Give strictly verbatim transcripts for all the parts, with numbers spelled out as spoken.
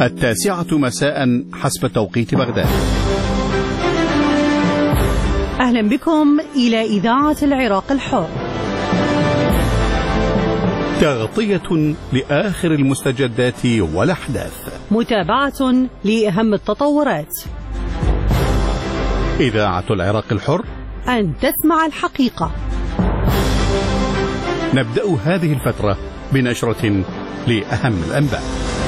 التاسعة مساء حسب توقيت بغداد. أهلا بكم إلى إذاعة العراق الحر، تغطية لآخر المستجدات والأحداث، متابعة لأهم التطورات. إذاعة العراق الحر، أن تسمع الحقيقة. نبدأ هذه الفترة بنشرة لأهم الأنباء.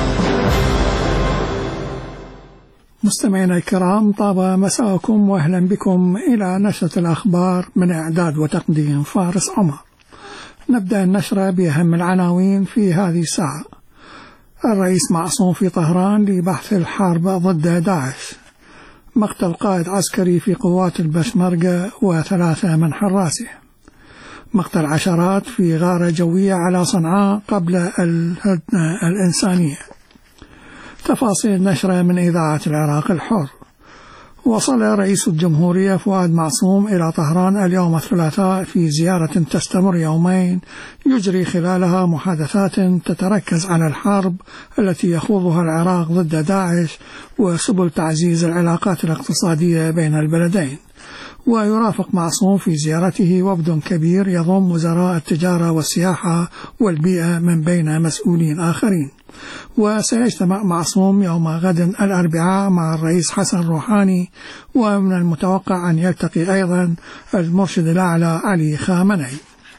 مستمعينا الكرام، طاب مساءكم وأهلا بكم إلى نشرة الأخبار من إعداد وتقديم فارس عمر. نبدأ النشرة بأهم العناوين في هذه الساعة. الرئيس معصوم في طهران لبحث الحرب ضد داعش. مقتل قائد عسكري في قوات البشمركة وثلاثة من حراسه. مقتل عشرات في غارة جوية على صنعاء قبل الهدنة الإنسانية. تفاصيل نشرة من إذاعة العراق الحر. وصل رئيس الجمهورية فؤاد معصوم إلى طهران اليوم الثلاثاء في زيارة تستمر يومين يجري خلالها محادثات تتركز على الحرب التي يخوضها العراق ضد داعش وسبل تعزيز العلاقات الاقتصادية بين البلدين. ويرافق معصوم في زيارته وفد كبير يضم وزراء التجارة والسياحة والبيئة من بين مسؤولين آخرين. وسيجتمع معصوم يوم غد الأربعاء مع الرئيس حسن روحاني، ومن المتوقع أن يلتقي أيضا المرشد الأعلى علي خامنئي.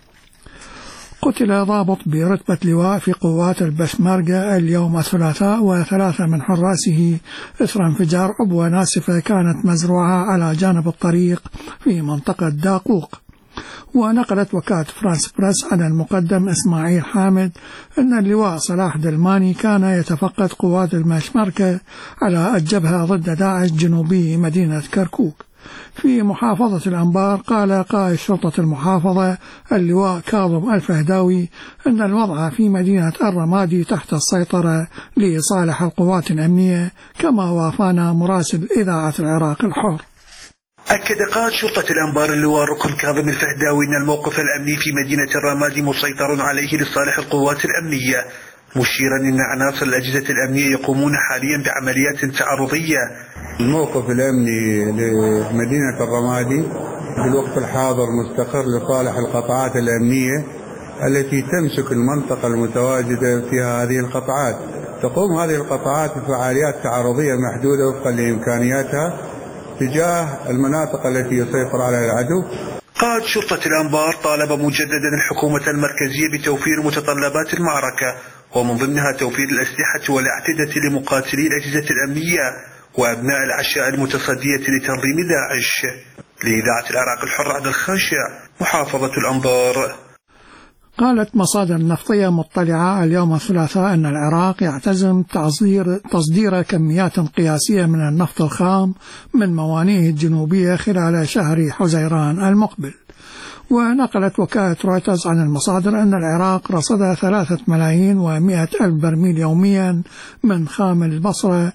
قتل ضابط برتبة لواء في قوات البشمركة اليوم الثلاثاء وثلاثة من حراسه إثر انفجار عبوة ناسفة كانت مزروعة على جانب الطريق في منطقة داقوق. ونقلت وكالة فرانس بريس عن المقدم إسماعيل حامد أن اللواء صلاح دلماني كان يتفقد قوات البشمركة على الجبهة ضد داعش جنوبي مدينة كركوك. في محافظة الأنبار قال قائد شرطة المحافظة اللواء كاظم الفهداوي أن الوضع في مدينة الرمادي تحت السيطرة لصالح القوات الأمنية، كما وافانا مراسل إذاعة العراق الحر. أكد قائد شرطة الأنبار اللواء ركن كاظم الفهداوي أن الموقف الأمني في مدينة الرمادي مسيطر عليه لصالح القوات الأمنية، مشيرا أن عناصر الأجهزة الأمنية يقومون حاليا بعمليات تعرضية. الموقف الأمني لمدينة الرمادي في الوقت الحاضر مستقر لصالح القطاعات الأمنية التي تمسك المنطقة المتواجدة فيها هذه القطاعات. تقوم هذه القطاعات بفعاليات تعرضية محدودة وفقا لإمكانياتها تجاه المناطق التي يسيطر عليها العدو. قائد شرطة الأنبار طالب مجددا الحكومة المركزية بتوفير متطلبات المعركة، ومن ضمنها توفير الأسلحة والأعتدة لمقاتلي الأجهزة الأمنية وأبناء العشاء المتصدية لتنظيم داعش. لإذاعة العراق الحر عبد الخاشع، محافظة الأنبار. قالت مصادر نفطية مطلعة اليوم الثلاثاء أن العراق يعتزم تصدير, تصدير كميات قياسية من النفط الخام من موانئه الجنوبية خلال شهر حزيران المقبل. ونقلت وكالة رويترز عن المصادر أن العراق رصد ثلاثة ملايين ومئة ألف برميل يوميا من خام البصرة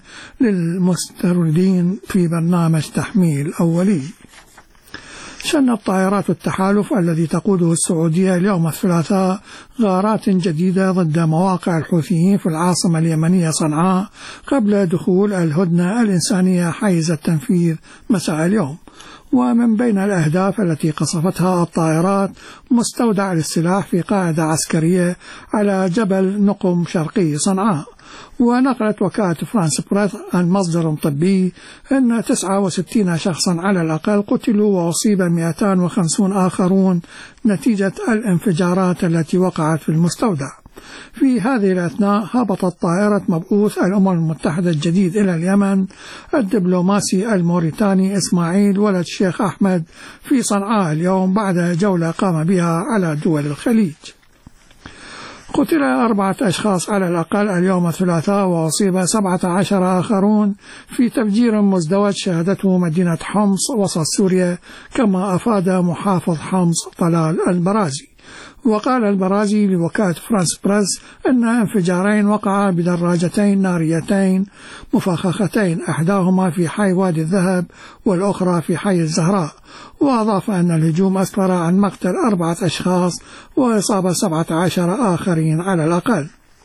للمستوردين في برنامج تحميل أولي. شنت طائرات التحالف الذي تقوده السعودية اليوم الثلاثاء غارات جديدة ضد مواقع الحوثيين في العاصمة اليمنية صنعاء قبل دخول الهدنة الإنسانية حيز التنفيذ مساء اليوم. ومن بين الأهداف التي قصفتها الطائرات مستودع للسلاح في قاعدة عسكرية على جبل نقم شرقي صنعاء. ونقلت وكالة فرانس بريس عن مصدر طبي أن تسعة وستين شخصا على الأقل قتلوا وأصيب مئتين وخمسين آخرون نتيجة الانفجارات التي وقعت في المستودع. في هذه الأثناء هبطت طائرة مبعوث الأمم المتحدة الجديد إلى اليمن الدبلوماسي الموريتاني إسماعيل ولد الشيخ أحمد في صنعاء اليوم بعد جولة قام بها على دول الخليج. قتل أربعة أشخاص على الأقل اليوم الثلاثاء وأصيب سبعة عشر آخرون في تفجير مزدوج شهدته مدينة حمص وسط سوريا، كما أفاد محافظ حمص طلال البرازي. وقال البرازي لوكالة فرانس بريس أن انفجارين وقعا بدراجتين ناريتين مفخختين، إحداهما في حي وادي الذهب والأخرى في حي الزهراء. وأضاف أن الهجوم أسفر عن مقتل أربعة أشخاص وإصابة سبعة عشر آخرين على الأقل.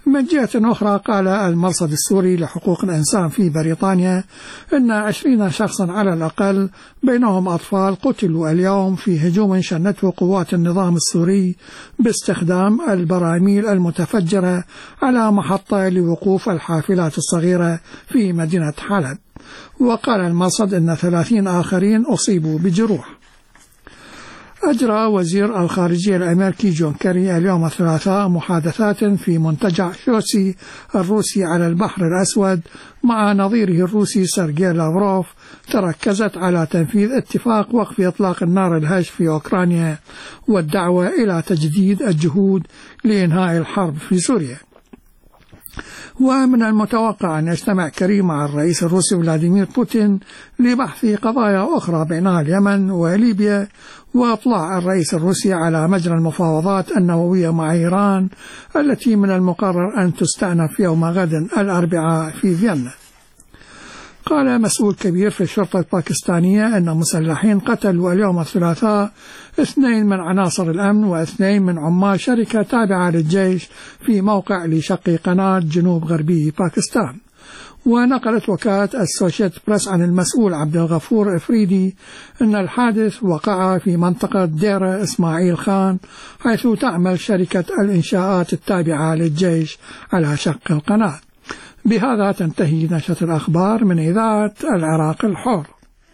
من جهة أخرى قال المرصد السوري لحقوق الإنسان في بريطانيا أن عشرين شخصا على الأقل بينهم أطفال قتلوا اليوم في هجوم شنته قوات النظام السوري باستخدام البراميل المتفجرة على محطة لوقوف الحافلات الصغيرة في مدينة حلب. وقال المرصد أن ثلاثين آخرين أصيبوا بجروح. أجرى وزير الخارجية الأمريكي جون كيري اليوم الثلاثاء محادثات في منتجع شوسي الروسي على البحر الأسود مع نظيره الروسي سيرجي لافروف تركزت على تنفيذ اتفاق وقف إطلاق النار الهش في أوكرانيا والدعوة إلى تجديد الجهود لإنهاء الحرب في سوريا. ومن المتوقع أن يجتمع كيري مع الرئيس الروسي فلاديمير بوتين لبحث قضايا أخرى بينها اليمن وليبيا وإطلاع الرئيس الروسي على مجرى المفاوضات النووية مع إيران التي من المقرر أن تستأنف يوم غد الأربعاء في فيينا. قال مسؤول كبير في الشرطة الباكستانية أن مسلحين قتلوا اليوم الثلاثاء اثنين من عناصر الأمن واثنين من عمال شركة تابعة للجيش في موقع لشق قناة جنوب غربي باكستان. ونقلت وكالة السوشيت بريس عن المسؤول عبد الغفور إفريدي أن الحادث وقع في منطقة ديرة إسماعيل خان حيث تعمل شركة الإنشاءات التابعة للجيش على شق القناة. بهذا تنتهي نشرة الأخبار من إذاعة العراق الحر.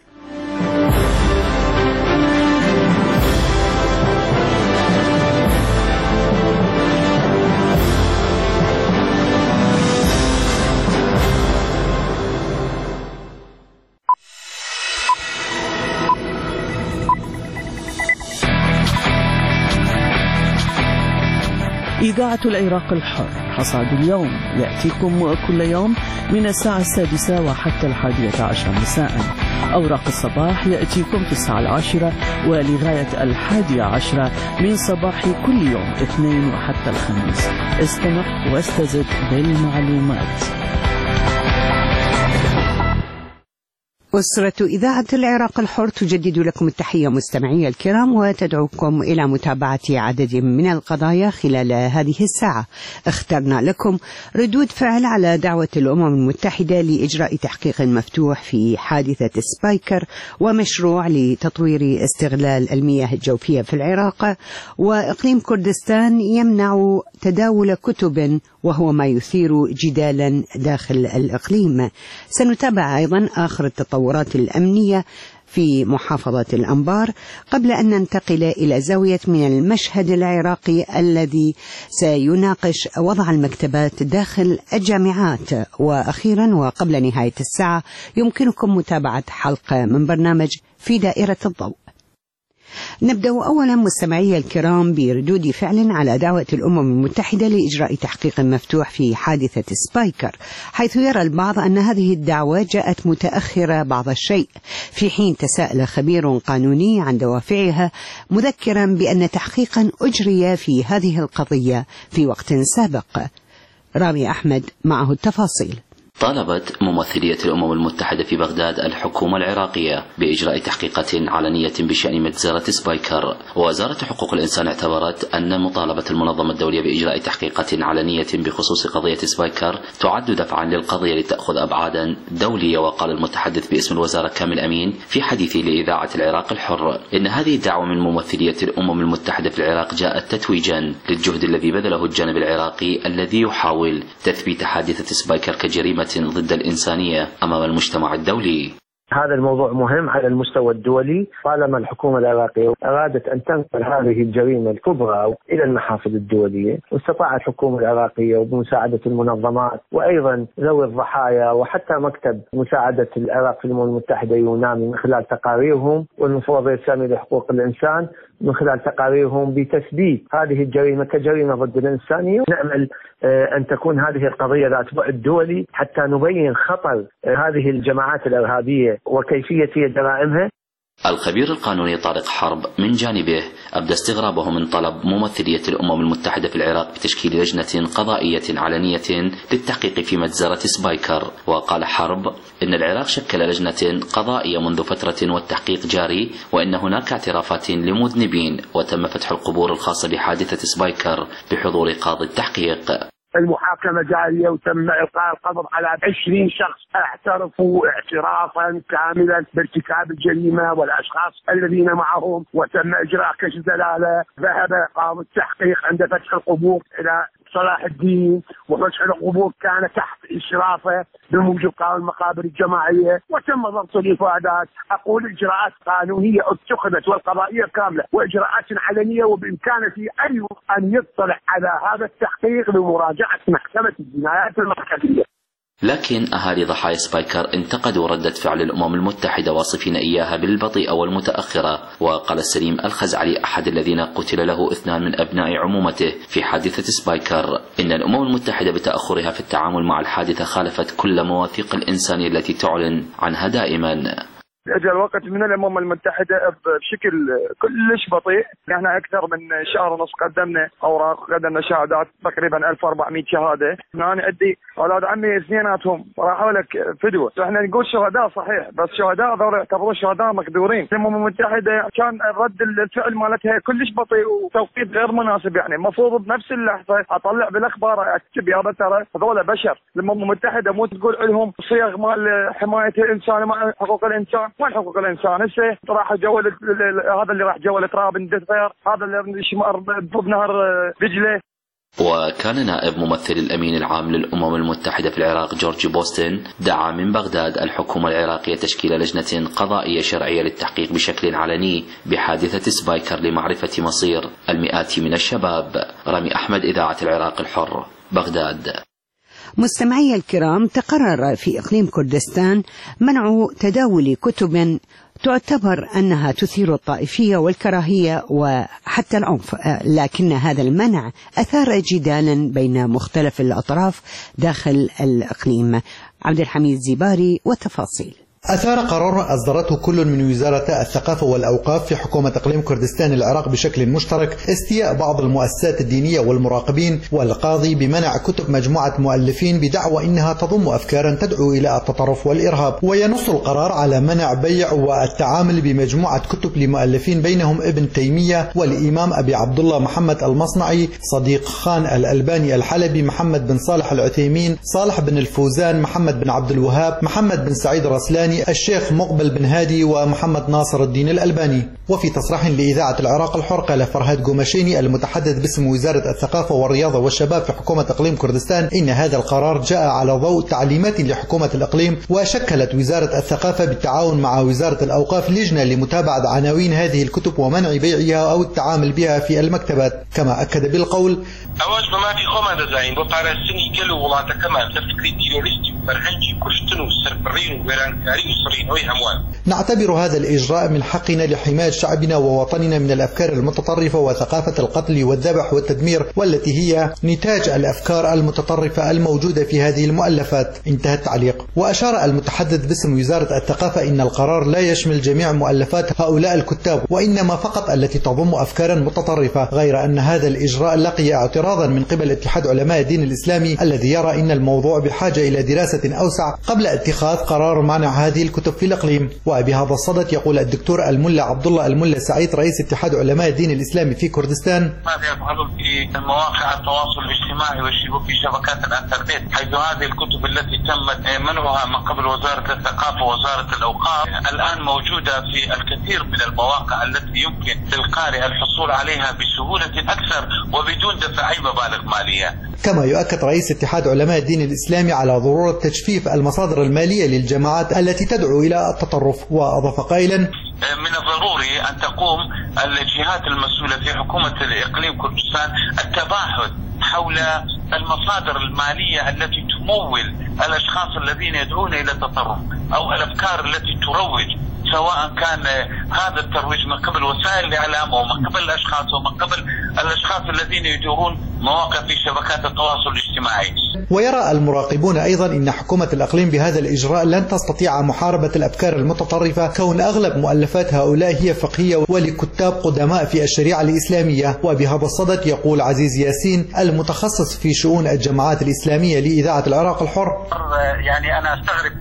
إذاعة العراق الحر حصاد اليوم يأتيكم كل يوم من الساعة السادسة وحتى الحادية عشر مساء. أوراق الصباح يأتيكم في الساعة العاشرة ولغاية الحادية عشرة من صباح كل يوم اثنين وحتى الخميس. استمع واستزد بالمعلومات. أسرة إذاعة العراق الحر تجدد لكم التحية مستمعي الكرام وتدعوكم إلى متابعة عدد من القضايا خلال هذه الساعة. اخترنا لكم ردود فعل على دعوة الأمم المتحدة لإجراء تحقيق مفتوح في حادثة سبايكر ومشروع لتطوير استغلال المياه الجوفية في العراق، وإقليم كردستان يمنع تداول كتب وهو ما يثير جدالا داخل الإقليم. سنتابع أيضا آخر التطورات الأمنية في محافظة الأنبار قبل أن ننتقل إلى زاوية من المشهد العراقي الذي سيناقش وضع المكتبات داخل الجامعات. وأخيرا وقبل نهاية الساعة يمكنكم متابعة حلقة من برنامج في دائرة الضوء. نبدأ أولا مستمعي الكرام بردود فعل على دعوة الأمم المتحدة لإجراء تحقيق مفتوح في حادثة سبايكر، حيث يرى البعض أن هذه الدعوة جاءت متأخرة بعض الشيء، في حين تساءل خبير قانوني عن دوافعها مذكرا بأن تحقيقا أجري في هذه القضية في وقت سابق. رامي أحمد معه التفاصيل. طالبت ممثلية الأمم المتحدة في بغداد الحكومة العراقية بإجراء تحقيقات علنية بشأن مجزرة سبايكر. ووزارة حقوق الإنسان اعتبرت أن مطالبة المنظمة الدولية بإجراء تحقيقات علنية بخصوص قضية سبايكر تعد دفعا للقضية لتأخذ أبعادا دولية. وقال المتحدث باسم الوزارة كامل أمين في حديثه لإذاعة العراق الحر إن هذه الدعوة من ممثلية الأمم المتحدة في العراق جاءت تتويجا للجهد الذي بذله الجانب العراقي الذي يحاول تثبيت حادثة سبايكر كجريمة ضد الإنسانية أمام المجتمع الدولي. هذا الموضوع مهم على المستوى الدولي، طالما الحكومة العراقية أرادت أن تنقل هذه الجريمة الكبرى إلى المحافل الدولية، واستطاعت الحكومة العراقية وبمساعدة المنظمات وأيضا ذوي الضحايا وحتى مكتب مساعدة العراق في الأمم المتحدة يونامي من خلال تقاريرهم، والمفوضية السامية لحقوق الإنسان من خلال تقاريرهم بتثبيت هذه الجريمة كجريمة ضد الإنسانية. نأمل أن تكون هذه القضية ذات بعد دولي حتى نبين خطر هذه الجماعات الإرهابية وكيفية جرائمها. الخبير القانوني طارق حرب من جانبه أبدى استغرابه من طلب ممثلية الأمم المتحدة في العراق بتشكيل لجنة قضائية علنية للتحقيق في مجزرة سبايكر. وقال حرب إن العراق شكل لجنة قضائية منذ فترة والتحقيق جاري، وإن هناك اعترافات لمذنبين، وتم فتح القبور الخاصة بحادثة سبايكر بحضور قاضي التحقيق. المحاكمة جارية وتم إلقاء القبض على عشرين شخص اعترفوا اعترافا كاملا بارتكاب الجريمة والأشخاص الذين معهم، وتم إجراء كشف دلالة. ذهب قام التحقيق عند فتح القبور إلى صلاح الدين، وفتح القبور كان تحت إشرافه بموجب قانون المقابر الجماعية، وتم ضبط الإفادات. أقول إجراءات قانونية اتخذت والقضائية كاملة وإجراءات علنية، وبإمكانه في أي أن يطلع على هذا التحقيق بمراجعة محكمة الجنايات المركزية. لكن أهالي ضحايا سبايكر انتقدوا ردة فعل الأمم المتحدة واصفين إياها بالبطيئة والمتأخرة. وقال السليم الخزعلي أحد الذين قتل له اثنان من أبناء عمومته في حادثة سبايكر إن الأمم المتحدة بتأخرها في التعامل مع الحادثة خالفت كل مواثيق الإنسانية التي تعلن عنها دائما. اجى الوقت من الامم المتحده بشكل كلش بطيء. احنا اكثر من شهر ونص قدمنا اوراق، قدمنا شهادات تقريبا ألف وأربعمئة شهاده. انا عندي اولاد عمي اثنيناتهم راحوا لك فدوه، احنا نقول شهداء صحيح، بس شهداء ذول يعتبرون شهداء مقدورين. الامم المتحده كان رد الفعل مالتها كلش بطيء وتوقيت غير مناسب. يعني المفروض بنفس اللحظه اطلع بالاخبار اكتب يا ترى هذول بشر. الامم المتحده مو تقول لهم صيغ مال حمايه الانسان مع حقوق الانسان. وين حقوق الانسان؟ هسه راح جول هذا اللي راح جول تراب الدثير، هذا اللي شمر بنهر دجله. وكان نائب ممثل الأمين العام للأمم المتحدة في العراق جورج بوستن دعا من بغداد الحكومة العراقية تشكيل لجنة قضائية شرعية للتحقيق بشكل علني بحادثة سبايكر لمعرفة مصير المئات من الشباب. رامي أحمد، إذاعة العراق الحر، بغداد. مستمعي الكرام، تقرر في إقليم كردستان منع تداول كتب تعتبر أنها تثير الطائفية والكراهية وحتى العنف، لكن هذا المنع أثار جدالا بين مختلف الأطراف داخل الإقليم. عبد الحميد زيباري والتفاصيل. أثار قرار أصدرته كل من وزارة الثقافة والأوقاف في حكومة إقليم كردستان العراق بشكل مشترك استياء بعض المؤسسات الدينية والمراقبين والقاضي بمنع كتب مجموعة مؤلفين بدعوى إنها تضم أفكارا تدعو إلى التطرف والإرهاب. وينص القرار على منع بيع والتعامل بمجموعة كتب لمؤلفين بينهم ابن تيمية والإمام أبي عبد الله محمد المصنعي، صديق خان الألباني الحلبي، محمد بن صالح العثيمين، صالح بن الفوزان، محمد بن عبد الوهاب، محمد بن سعيد رسلاني، الشيخ مقبل بن هادي، ومحمد ناصر الدين الألباني. وفي تصريح لإذاعة العراق الحر قال فرهاد قمشيني المتحدث باسم وزارة الثقافة والرياضة والشباب في حكومة إقليم كردستان إن هذا القرار جاء على ضوء تعليمات لحكومة الإقليم، وشكلت وزارة الثقافة بالتعاون مع وزارة الأوقاف لجنة لمتابعة عناوين هذه الكتب ومنع بيعها أو التعامل بها في المكتبات. كما أكد بالقول أواج بما في خمة دزاين بقارسني قالوا والله كمان تفكير تيروريستي فرهنجي كشتنو سربرين وغيرانكاري وصرين وي هموان. نعتبر هذا الإجراء من حقنا لحماية شعبنا ووطننا من الأفكار المتطرفة وثقافة القتل والذبح والتدمير، والتي هي نتاج الأفكار المتطرفة الموجودة في هذه المؤلفات. انتهى التعليق. وأشار المتحدث باسم وزارة الثقافة إن القرار لا يشمل جميع مؤلفات هؤلاء الكتاب، وإنما فقط التي تضم أفكارا متطرفة، غير أن هذا الإجراء لقي اعتراضا من قبل اتحاد علماء الدين الإسلامي الذي يرى إن الموضوع بحاجة إلى دراسة أوسع قبل اتخاذ قرار منع هذه الكتب في الإقليم. وبهذا الصدد يقول الدكتور الملا عبد الله الملا سعيد رئيس اتحاد علماء الدين الإسلامي في كردستان: ماذا يفعل في مواقع التواصل الاجتماعي وفي شبكات الانترنت، حيث هذه الكتب التي تم منعها من قبل وزارة الثقافة ووزارة الأوقاف الآن موجودة في الكثير من المواقع التي يمكن للقارئ الحصول عليها بسهولة أكثر وبدون دفع أي مبالغ مالية. كما يؤكد رئيس اتحاد علماء الدين الإسلامي على ضرورة تجفيف المصادر المالية للجماعات التي تدعو إلى التطرف، وأضاف قائلا: من الضروري أن تقوم الجهات المسؤولة في حكومة الإقليم كردستان التباحث حول المصادر المالية التي تمول الأشخاص الذين يدعون إلى التطرف أو الأفكار التي تروج، سواء كان هذا الترويج من قبل وسائل الإعلام أو من قبل الأشخاص ومن قبل الأشخاص الذين يديرون مواقع في شبكات التواصل الاجتماعي. ويرى المراقبون أيضا أن حكومة الإقليم بهذا الإجراء لن تستطيع محاربة الأفكار المتطرفة، كون أغلب مؤلفات هؤلاء هي فقهية ولكتاب قدماء في الشريعة الإسلامية. وبهذا الصدد يقول عزيز ياسين المتخصص في شؤون الجماعات الإسلامية لإذاعة العراق الحر: يعني أنا أستغرب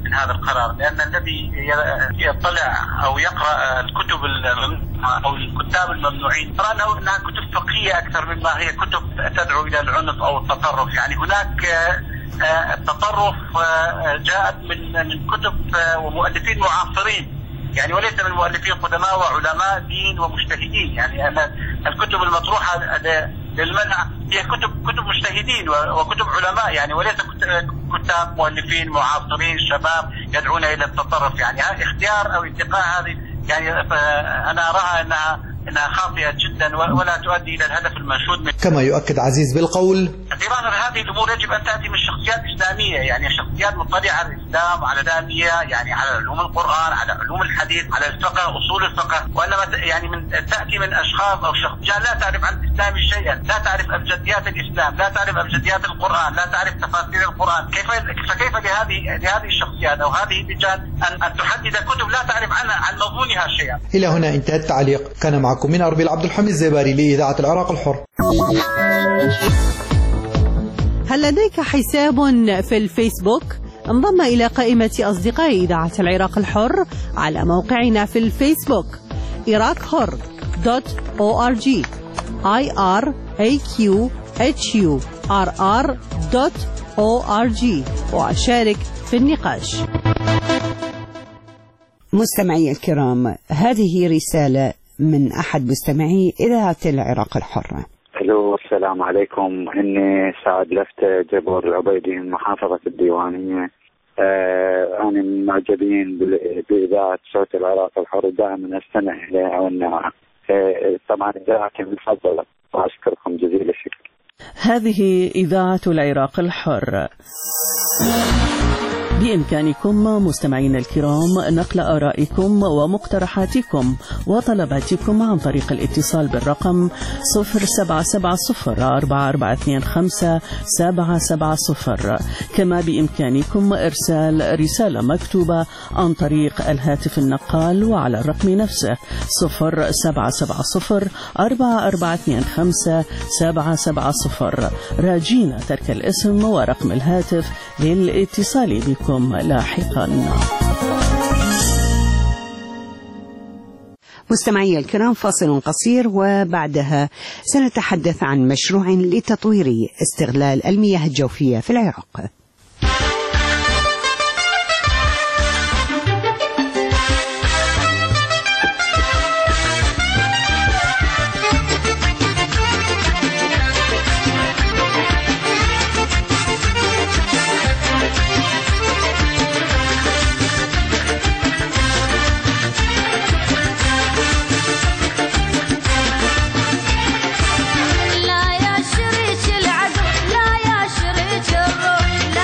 من هذا القرار، لأن الذي يطلع أو يقرأ الكتب أو الكتاب الممنوعين ترى أنها كتب فقهية أكثر مما هي كتب تدعو إلى العنف أو التطرف. يعني هناك التطرف جاءت من من كتب ومؤلفين معاصرين، يعني وليس من مؤلفين قدماء وعلماء دين ومجتهدين. يعني أن الكتب المطروحة للمنع هي كتب كتب مجتهدين وكتب علماء، يعني وليس كتاب مؤلفين معاصرين شباب يدعون إلى التطرف. يعني اختيار أو انتقاء هذه يعني أنا أراها أنها انها خاطئه جدا ولا تؤدي الى الهدف المنشود منه. كما يؤكد عزيز بالقول: اعتبارا هذه الامور يجب ان تاتي من شخصيات اسلاميه، يعني شخصيات مطلعه على الاسلام وعلى الاسلاميه، يعني على علوم القران، على علوم الحديث، على الفقه، اصول الفقه، وانما يعني من تاتي من اشخاص او شخصيات لا تعرف عن الاسلام شيئا، لا تعرف ابجديات الاسلام، لا تعرف ابجديات القران، لا تعرف تفاسير القران، كيف فكيف لهذه لهذه الشخصيات او هذه اللجان ان ان تحدد كتب لا تعرف عن عن مضمونها شيئا. الى هنا انتهى التعليق. كان معكم من أربيل عبد الحميد الزباري لإذاعة العراق الحر. هل لديك حساب في الفيسبوك؟ انضم إلى قائمة أصدقاء إذاعة العراق الحر على موقعنا في الفيسبوك عراق حر دوت أو آر جي I R A Q H U R R دوت أو آر جي وأشارك في النقاش. مستمعي الكرام، هذه رسالة من أحد مستمعي إذاعة العراق الحرة. الو السلام عليكم، إني سعد لفتة جبور العبيدي من محافظة الديوانية. آه أنا من المعجبين بإذاعة صوت العراق الحر، دائما أستمع إليها والنوع. آه طبعا إذاعتي المفضلة وأشكركم جزيل الشكر. هذه إذاعة العراق الحر. بإمكانكم مستمعين الكرام نقل آرائكم ومقترحاتكم وطلباتكم عن طريق الاتصال بالرقم صفر سبعة سبعة صفر أربعة أربعة اثنين خمسة سبعة سبعة صفر. كما بإمكانكم إرسال رسالة مكتوبة عن طريق الهاتف النقال وعلى الرقم نفسه صفر سبعة سبعة صفر أربعة أربعة اثنين خمسة سبعة سبعة صفر، راجين ترك الاسم ورقم الهاتف للاتصال بكم لاحقا. مستمعي الكرام، فاصل قصير وبعدها سنتحدث عن مشروع لتطوير استغلال المياه الجوفية في العراق. لا يا شريك العدو، لا يا شريك الروح،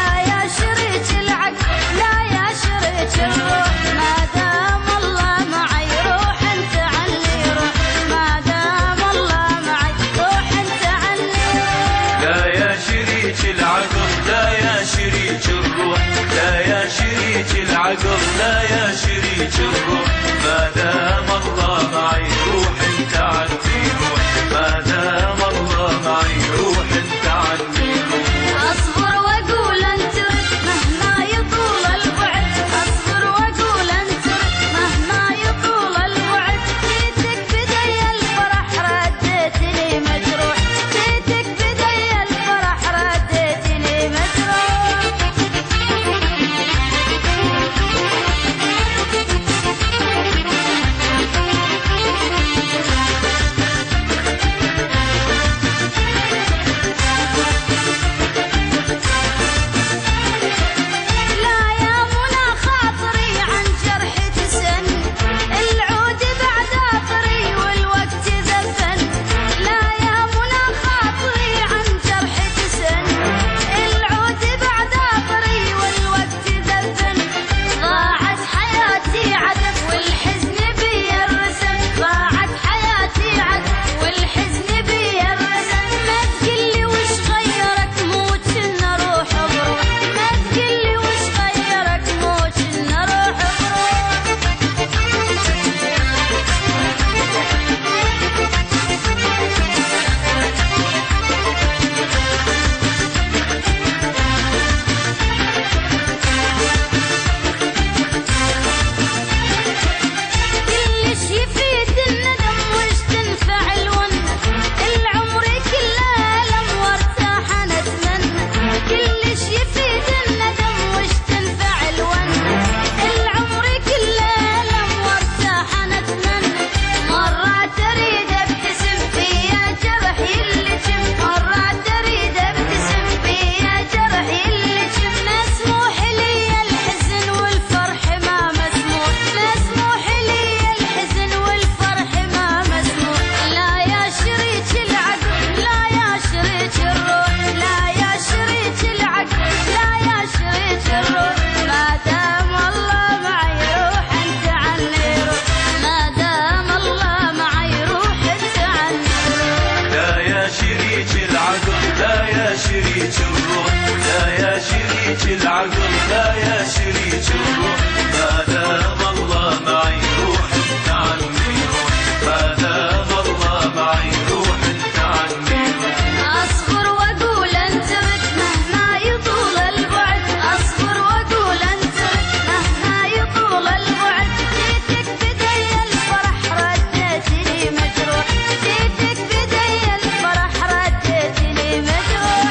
شريك الروح لا يا شريك العقل لا يا شريك الروح ما دام الله معي روح انت عني روح ما دام الله معي روح انت عني روح اصبر واقول انترك مهما يطول البعد اصبر واقول انترك مهما يطول البعد جيتك بدي الفرح رديت لي مجروح جيتك بدي الفرح رديت لي مجروح.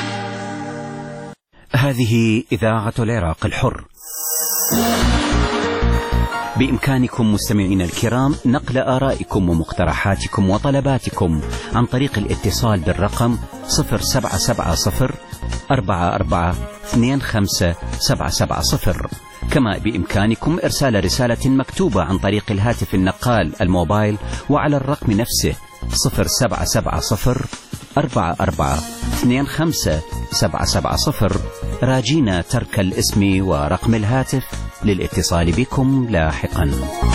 هذه إذاعة العراق الحر. بإمكانكم مستمعين الكرام نقل آرائكم ومقترحاتكم وطلباتكم عن طريق الاتصال بالرقم صفر سبعة سبعة صفر أربعة أربعة اثنين خمسة سبعة سبعة صفر. كما بإمكانكم إرسال رسالة مكتوبة عن طريق الهاتف النقال الموبايل وعلى الرقم نفسه صفر سبعة سبعة صفر أربعة أربعة اثنين خمسة سبعة سبعة صفر، راجينا ترك الاسم ورقم الهاتف للاتصال بكم لاحقا.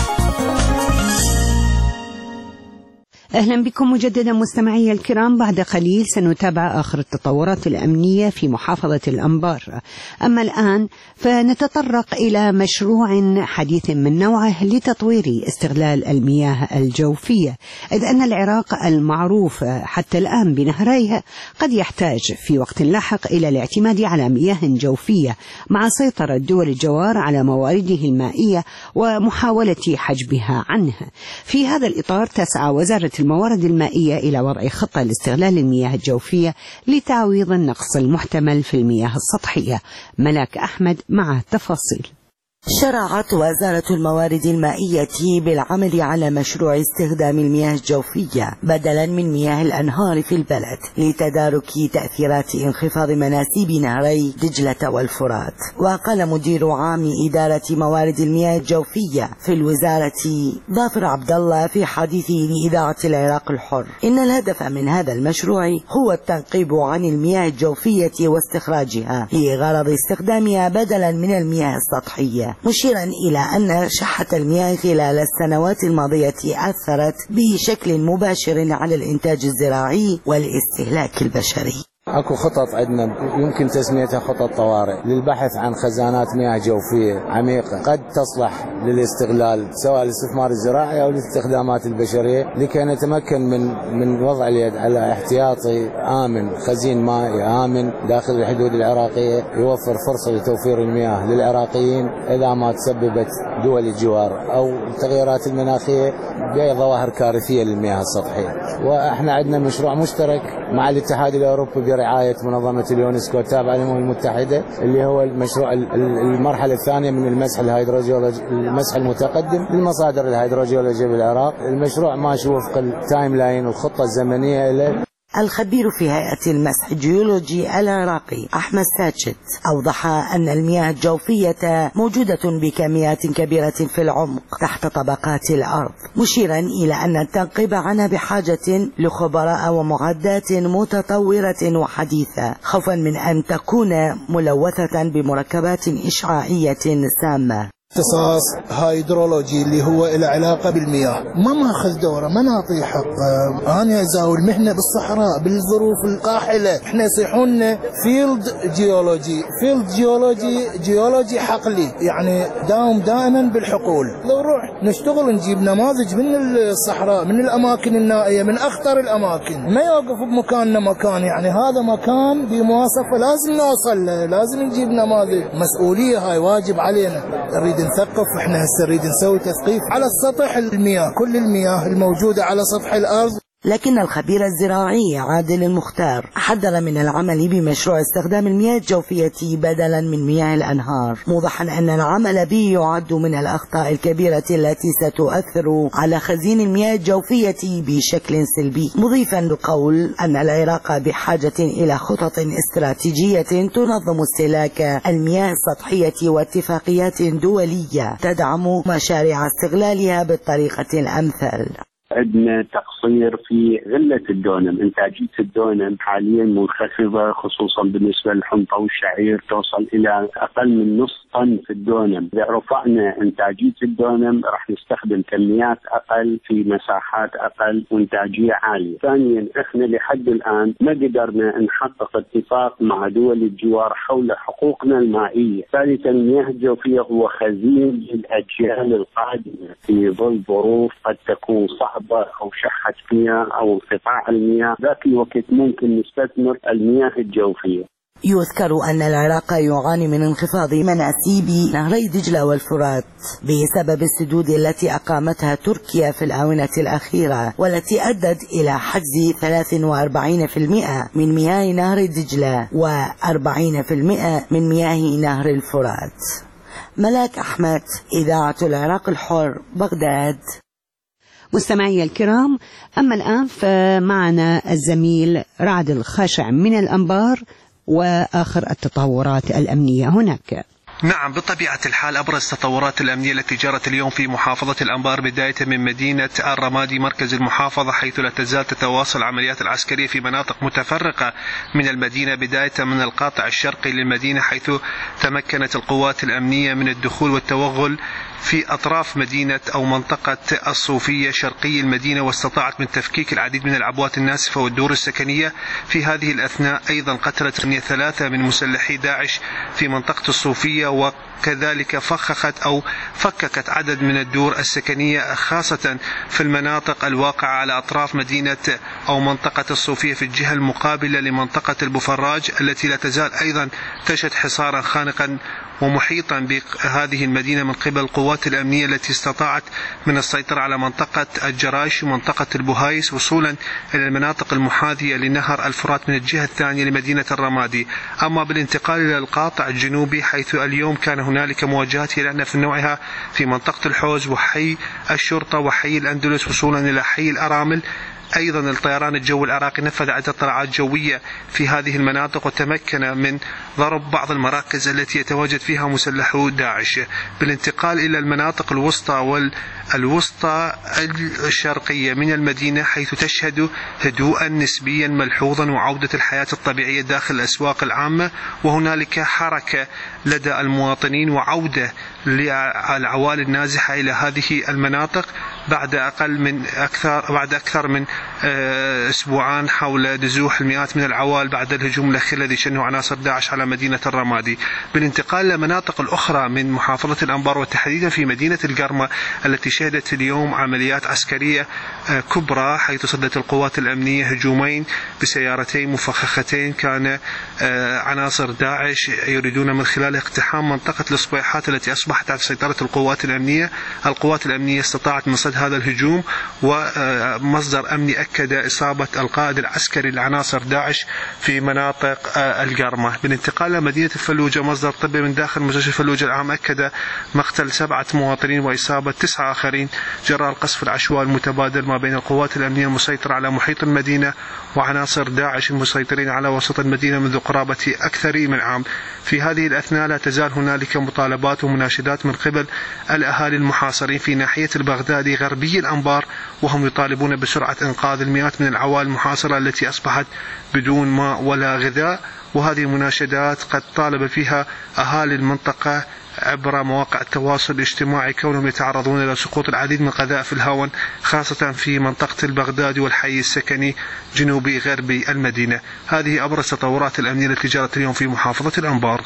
أهلا بكم مجددا مستمعي الكرام. بعد قليل سنتابع آخر التطورات الأمنية في محافظة الأنبار. أما الآن فنتطرق إلى مشروع حديث من نوعه لتطوير استغلال المياه الجوفية، إذ أن العراق المعروف حتى الآن بنهريه قد يحتاج في وقت لاحق إلى الاعتماد على مياه جوفية مع سيطرة دول الجوار على موارده المائية ومحاولة حجبها عنها. في هذا الإطار تسعى وزارة الموارد المائية إلى وضع خطة لاستغلال المياه الجوفية لتعويض النقص المحتمل في المياه السطحية. ملاك أحمد مع تفاصيل. شرعت وزارة الموارد المائية بالعمل على مشروع استخدام المياه الجوفية بدلا من مياه الأنهار في البلد لتدارك تأثيرات انخفاض مناسيب نهري دجلة والفرات. وقال مدير عام إدارة موارد المياه الجوفية في الوزارة ظافر عبد الله في حديثه لإذاعة العراق الحر إن الهدف من هذا المشروع هو التنقيب عن المياه الجوفية واستخراجها لغرض استخدامها بدلا من المياه السطحية، مشيرا إلى أن شحة المياه خلال السنوات الماضية أثرت بشكل مباشر على الإنتاج الزراعي والاستهلاك البشري. اكو خطط عندنا يمكن تسميتها خطط طوارئ للبحث عن خزانات مياه جوفيه عميقه قد تصلح للاستغلال سواء للاستثمار الزراعي او الاستخدامات البشريه، لكي نتمكن من من وضع اليد على احتياطي امن، خزين مائي امن داخل الحدود العراقيه يوفر فرصه لتوفير المياه للعراقيين اذا ما تسببت دول الجوار او التغيرات المناخيه بظواهر كارثيه للمياه السطحيه. واحنا عندنا مشروع مشترك مع الاتحاد الاوروبي برعاية منظمة اليونسكو التابعة للأمم المتحدة اللي هو المشروع المرحلة الثانية من المسح الهيدروجيولوجي المسح المتقدم للمصادر الهيدروجيولوجية بالعراق. المشروع ماشي وفق التايم لاين والخطة الزمنية له. الخبير في هيئة المسح الجيولوجي العراقي أحمد ساجد أوضح أن المياه الجوفية موجودة بكميات كبيرة في العمق تحت طبقات الأرض، مشيرا إلى أن التنقيب عنها بحاجة لخبراء ومعدات متطورة وحديثة، خوفا من أن تكون ملوثة بمركبات إشعاعية سامة. اختصاص هيدرولوجي اللي هو له علاقه بالمياه، ما ماخذ دوره، ما نعطيه حقه. انا ازاول مهنه بالصحراء بالظروف القاحله، احنا يصيحون فيلد جيولوجي، فيلد جيولوجي جيولوجي حقلي، يعني داوم دائما بالحقول. لو نروح نشتغل نجيب نماذج من الصحراء من الاماكن النائيه من اخطر الاماكن، ما يوقف بمكاننا مكان، يعني هذا مكان بمواصفه لازم نوصل له، لازم نجيب نماذج. مسؤوليه هاي واجب علينا. نريد نثقف، احنا هسه نريد نسوي تثقيف على سطح المياه، كل المياه الموجودة على سطح الأرض. لكن الخبير الزراعي عادل المختار حذر من العمل بمشروع استخدام المياه الجوفية بدلا من مياه الأنهار، موضحا أن العمل به يعد من الأخطاء الكبيرة التي ستؤثر على خزين المياه الجوفية بشكل سلبي، مضيفا بقول أن العراق بحاجة إلى خطط استراتيجية تنظم استهلاك المياه السطحية واتفاقيات دولية تدعم مشاريع استغلالها بالطريقة الأمثل. عندنا تقصير تصير في غلة الدونم. إنتاجية الدونم حاليا منخفضة خصوصا بالنسبة للحنطة والشعير، توصل إلى أقل من نص طن في الدونم. إذا رفعنا إنتاجية الدونم راح نستخدم كميات أقل في مساحات أقل وإنتاجية عالية. ثانيا إحنا لحد الآن ما قدرنا نحقق اتفاق مع دول الجوار حول حقوقنا المائية. ثالثا المياه الجوفية هو خزين للأجيال القادمة في ظل ظروف قد تكون صعبة أو شحة مياه أو انقطاع المياه، ذاك الوقت ممكن نستثمر المياه الجوفية. يذكر أن العراق يعاني من انخفاض مناسيب نهري دجلة والفرات بسبب السدود التي أقامتها تركيا في الآونة الأخيرة، والتي أدت إلى حجز ثلاثة وأربعين بالمئة من مياه نهر دجلة وأربعين بالمئة من مياه نهر الفرات. ملاك أحمد، إذاعة العراق الحر، بغداد. مستمعي الكرام، أما الآن فمعنا الزميل رعد الخاشع من الأنبار وآخر التطورات الأمنية هناك. نعم، بطبيعة الحال أبرز التطورات الأمنية التي جرت اليوم في محافظة الأنبار بداية من مدينة الرمادي مركز المحافظة، حيث لا تزال تتواصل العمليات العسكرية في مناطق متفرقة من المدينة، بداية من القاطع الشرقي للمدينة حيث تمكنت القوات الأمنية من الدخول والتوغل في أطراف مدينة أو منطقة الصوفية شرقي المدينة، واستطاعت من تفكيك العديد من العبوات الناسفة والدور السكنية. في هذه الأثناء أيضا قتلت ثلاثة من مسلحي داعش في منطقة الصوفية، وكذلك فخخت أو فككت عدد من الدور السكنية خاصة في المناطق الواقعة على أطراف مدينة أو منطقة الصوفية في الجهة المقابلة لمنطقة البوفراج التي لا تزال أيضا تشهد حصارا خانقا ومحيطا بهذه المدينة من قبل القوات الأمنية التي استطاعت من السيطرة على منطقة الجراش ومنطقة البهايس وصولا إلى المناطق المحاذية لنهر الفرات من الجهة الثانية لمدينة الرمادي. أما بالانتقال إلى القاطع الجنوبي، حيث اليوم كان هنالك مواجهات لعنة في نوعها في منطقة الحوز وحي الشرطة وحي الأندلس وصولا إلى حي الأرامل. أيضا الطيران الجوي العراقي نفذ عدة طلعات جوية في هذه المناطق وتمكن من ضرب بعض المراكز التي يتواجد فيها مسلحو داعش. بالانتقال إلى المناطق الوسطى والوسطى الشرقية من المدينة، حيث تشهد هدوءا نسبيا ملحوظا وعودة الحياة الطبيعية داخل الأسواق العامة، وهنالك حركة لدى المواطنين وعودة للعوالي النازحة إلى هذه المناطق بعد أقل من أكثر بعد أكثر من أسبوعان حول نزوح المئات من العوال بعد الهجوم الأخير الذي شنه عناصر داعش على مدينة الرمادي. بالانتقال لمناطق الأخرى من محافظة الأنبار وتحديدا في مدينة القرمة التي شهدت اليوم عمليات عسكرية كبرى، حيث صدت القوات الأمنية هجومين بسيارتين مفخختين كان عناصر داعش يريدون من خلال اقتحام منطقة الصبيحات التي أصبحت تحت سيطرة القوات الأمنية. القوات الأمنية استطاعت من صد هذا الهجوم، ومصدر أمني أكد إصابة القائد العسكري لعناصر داعش في مناطق القرمة. بالانتقال لمدينة الفلوجة، مصدر طبي من داخل مستشفى الفلوجة العام أكد مقتل سبعة مواطنين وإصابة تسعة آخرين جراء القصف العشوائي المتبادل ما بين القوات الأمنية المسيطرة على محيط المدينة وعناصر داعش المسيطرين على وسط المدينة منذ قرابة أكثر من عام. في هذه الأثناء لا تزال هنالك مطالبات ومناشدات من قبل الأهالي المحاصرين في ناحية البغدادي غربي الأنبار، وهم يطالبون بسرعة إنقاذ المئات من العوائل المحاصرة التي أصبحت بدون ماء ولا غذاء. وهذه المناشدات قد طالب فيها أهالي المنطقة عبر مواقع التواصل الاجتماعي كونهم يتعرضون إلى سقوط العديد من قذائف الهاون خاصة في منطقة البغداد والحي السكني جنوبي غربي المدينة. هذه أبرز التطورات الأمنية التي جرت اليوم في محافظة الأنبار.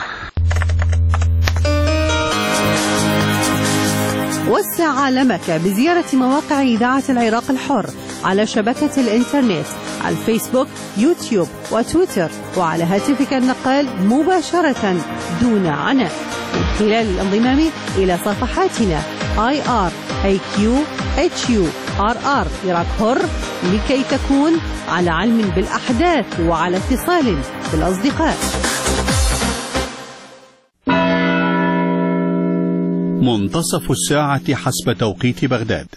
وسع عالمك بزيارة مواقع إذاعة العراق الحر على شبكة الإنترنت على الفيسبوك، يوتيوب وتويتر، وعلى هاتفك النقال مباشرة دون عناء من خلال الانضمام إلى صفحاتنا آي آر إيه كيو إتش يو آر آر عراق حر لكي تكون على علم بالأحداث وعلى اتصال بالأصدقاء. منتصف الساعة حسب توقيت بغداد.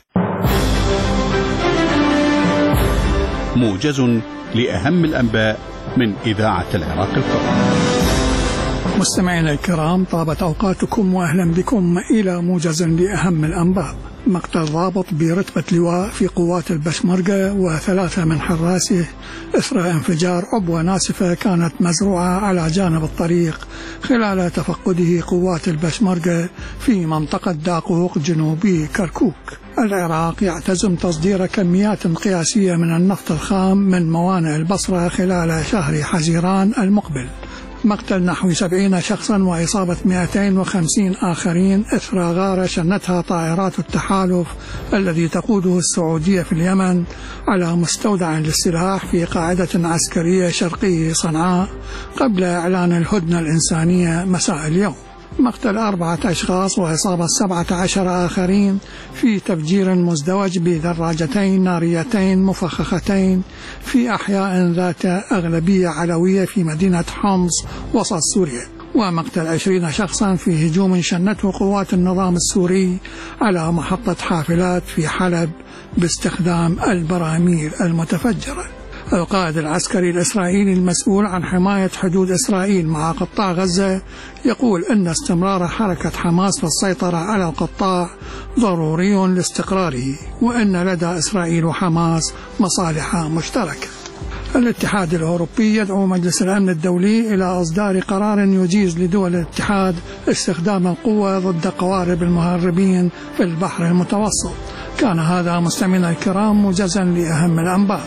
موجز لأهم الأنباء من إذاعة العراق الحر. مستمعينا الكرام، طابت أوقاتكم وأهلا بكم إلى موجز لأهم الأنباء. مقتل ضابط برتبة لواء في قوات البشمركة وثلاثة من حراسه إثر انفجار عبوة ناسفة كانت مزروعة على جانب الطريق خلال تفقده قوات البشمركة في منطقة داقوق جنوبي كركوك. العراق يعتزم تصدير كميات قياسية من النفط الخام من موانئ البصرة خلال شهر حزيران المقبل. مقتل نحو سبعين شخصا وإصابة مئتين وخمسين آخرين إثر غارة شنتها طائرات التحالف الذي تقوده السعودية في اليمن على مستودع للسلاح في قاعدة عسكرية شرقي صنعاء قبل إعلان الهدنة الإنسانية مساء اليوم. مقتل أربعة أشخاص وإصابة سبعة عشر آخرين في تفجير مزدوج بدراجتين ناريتين مفخختين في أحياء ذات أغلبية علوية في مدينة حمص وسط سوريا. ومقتل عشرين شخصا في هجوم شنته قوات النظام السوري على محطة حافلات في حلب باستخدام البراميل المتفجرة. القائد العسكري الإسرائيلي المسؤول عن حماية حدود إسرائيل مع قطاع غزة يقول أن استمرار حركة حماس في السيطرة على القطاع ضروري لاستقراره، وأن لدى إسرائيل وحماس مصالح مشتركة. الاتحاد الأوروبي يدعو مجلس الأمن الدولي إلى إصدار قرار يجيز لدول الاتحاد استخدام القوة ضد قوارب المهربين في البحر المتوسط. كان هذا مستمعينا الكرام موجزا لأهم الأنباء.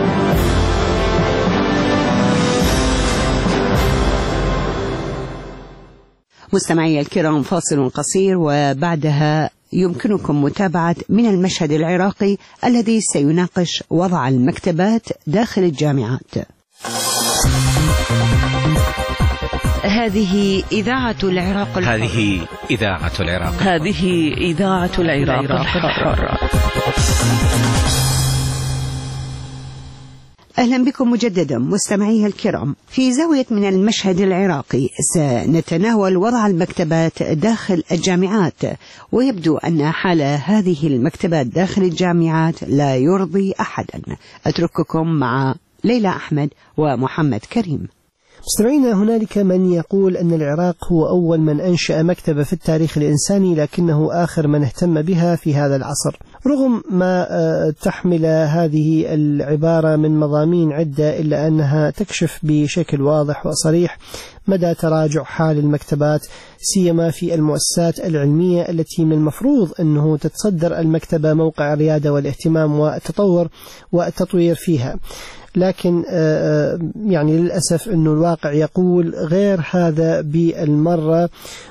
مستمعي الكرام، فاصل قصير وبعدها يمكنكم متابعة من المشهد العراقي الذي سيناقش وضع المكتبات داخل الجامعات. هذه إذاعة العراق الحر. هذه إذاعة العراق هذه إذاعة العراق الحر. أهلا بكم مجددا مستمعي الكرام. في زاوية من المشهد العراقي سنتناول وضع المكتبات داخل الجامعات، ويبدو أن حال هذه المكتبات داخل الجامعات لا يرضي أحدا. أترككم مع ليلى أحمد ومحمد كريم. مستمعينا، هنالك من يقول أن العراق هو أول من أنشأ مكتبة في التاريخ الإنساني، لكنه آخر من اهتم بها في هذا العصر. رغم ما تحمل هذه العبارة من مضامين عدة، إلا أنها تكشف بشكل واضح وصريح مدى تراجع حال المكتبات، سيما في المؤسسات العلمية التي من المفروض أنه تتصدر المكتبة موقع الريادة والاهتمام والتطور والتطوير فيها. لكن يعني للأسف أنه الواقع يقول غير هذا بالمرة،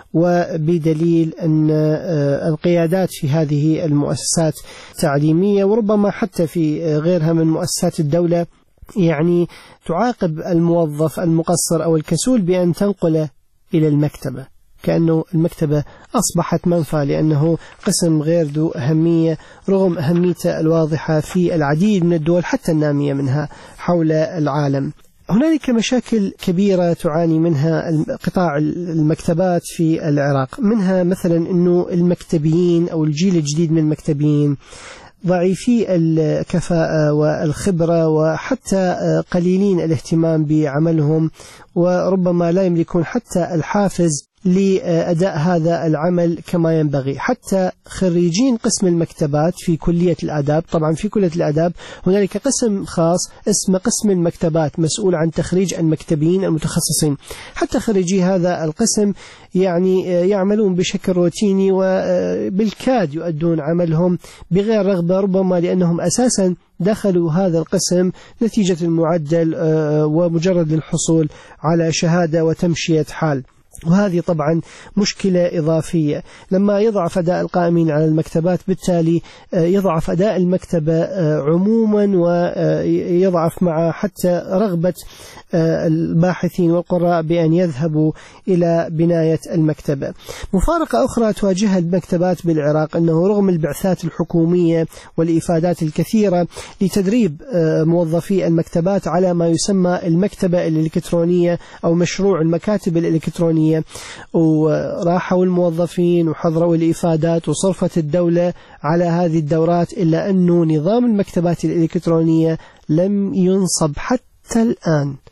وبدليل أن القيادات في هذه المؤسسات التعليمية وربما حتى في غيرها من مؤسسات الدولة يعني تعاقب الموظف المقصر أو الكسول بأن تنقله إلى المكتبة، كأنه المكتبة أصبحت منفى، لأنه قسم غير ذو أهمية رغم أهميته الواضحة في العديد من الدول حتى النامية منها حول العالم. هنالك مشاكل كبيرة تعاني منها قطاع المكتبات في العراق، منها مثلا أنه المكتبيين أو الجيل الجديد من المكتبيين ضعيفي الكفاءة والخبرة، وحتى قليلين الاهتمام بعملهم، وربما لا يملكون حتى الحافز لأداء هذا العمل كما ينبغي. حتى خريجين قسم المكتبات في كلية الآداب، طبعا في كلية الآداب هنالك قسم خاص اسمه قسم المكتبات مسؤول عن تخريج المكتبيين المتخصصين، حتى خريجي هذا القسم يعني يعملون بشكل روتيني وبالكاد يؤدون عملهم بغير رغبة، ربما لأنهم أساسا دخلوا هذا القسم نتيجة المعدل ومجرد الحصول على شهادة وتمشية حال. وهذه طبعا مشكلة إضافية. لما يضعف أداء القائمين على المكتبات بالتالي يضعف أداء المكتبة عموما، ويضعف مع حتى رغبة الباحثين والقراء بأن يذهبوا إلى بناية المكتبة. مفارقة أخرى تواجهها المكتبات بالعراق أنه رغم البعثات الحكومية والإفادات الكثيرة لتدريب موظفي المكتبات على ما يسمى المكتبة الإلكترونية أو مشروع المكاتب الإلكترونية، وراحوا الموظفين وحضروا الإفادات وصرفت الدولة على هذه الدورات، إلا أنه نظام المكتبات الإلكترونية لم ينصب حتى الآن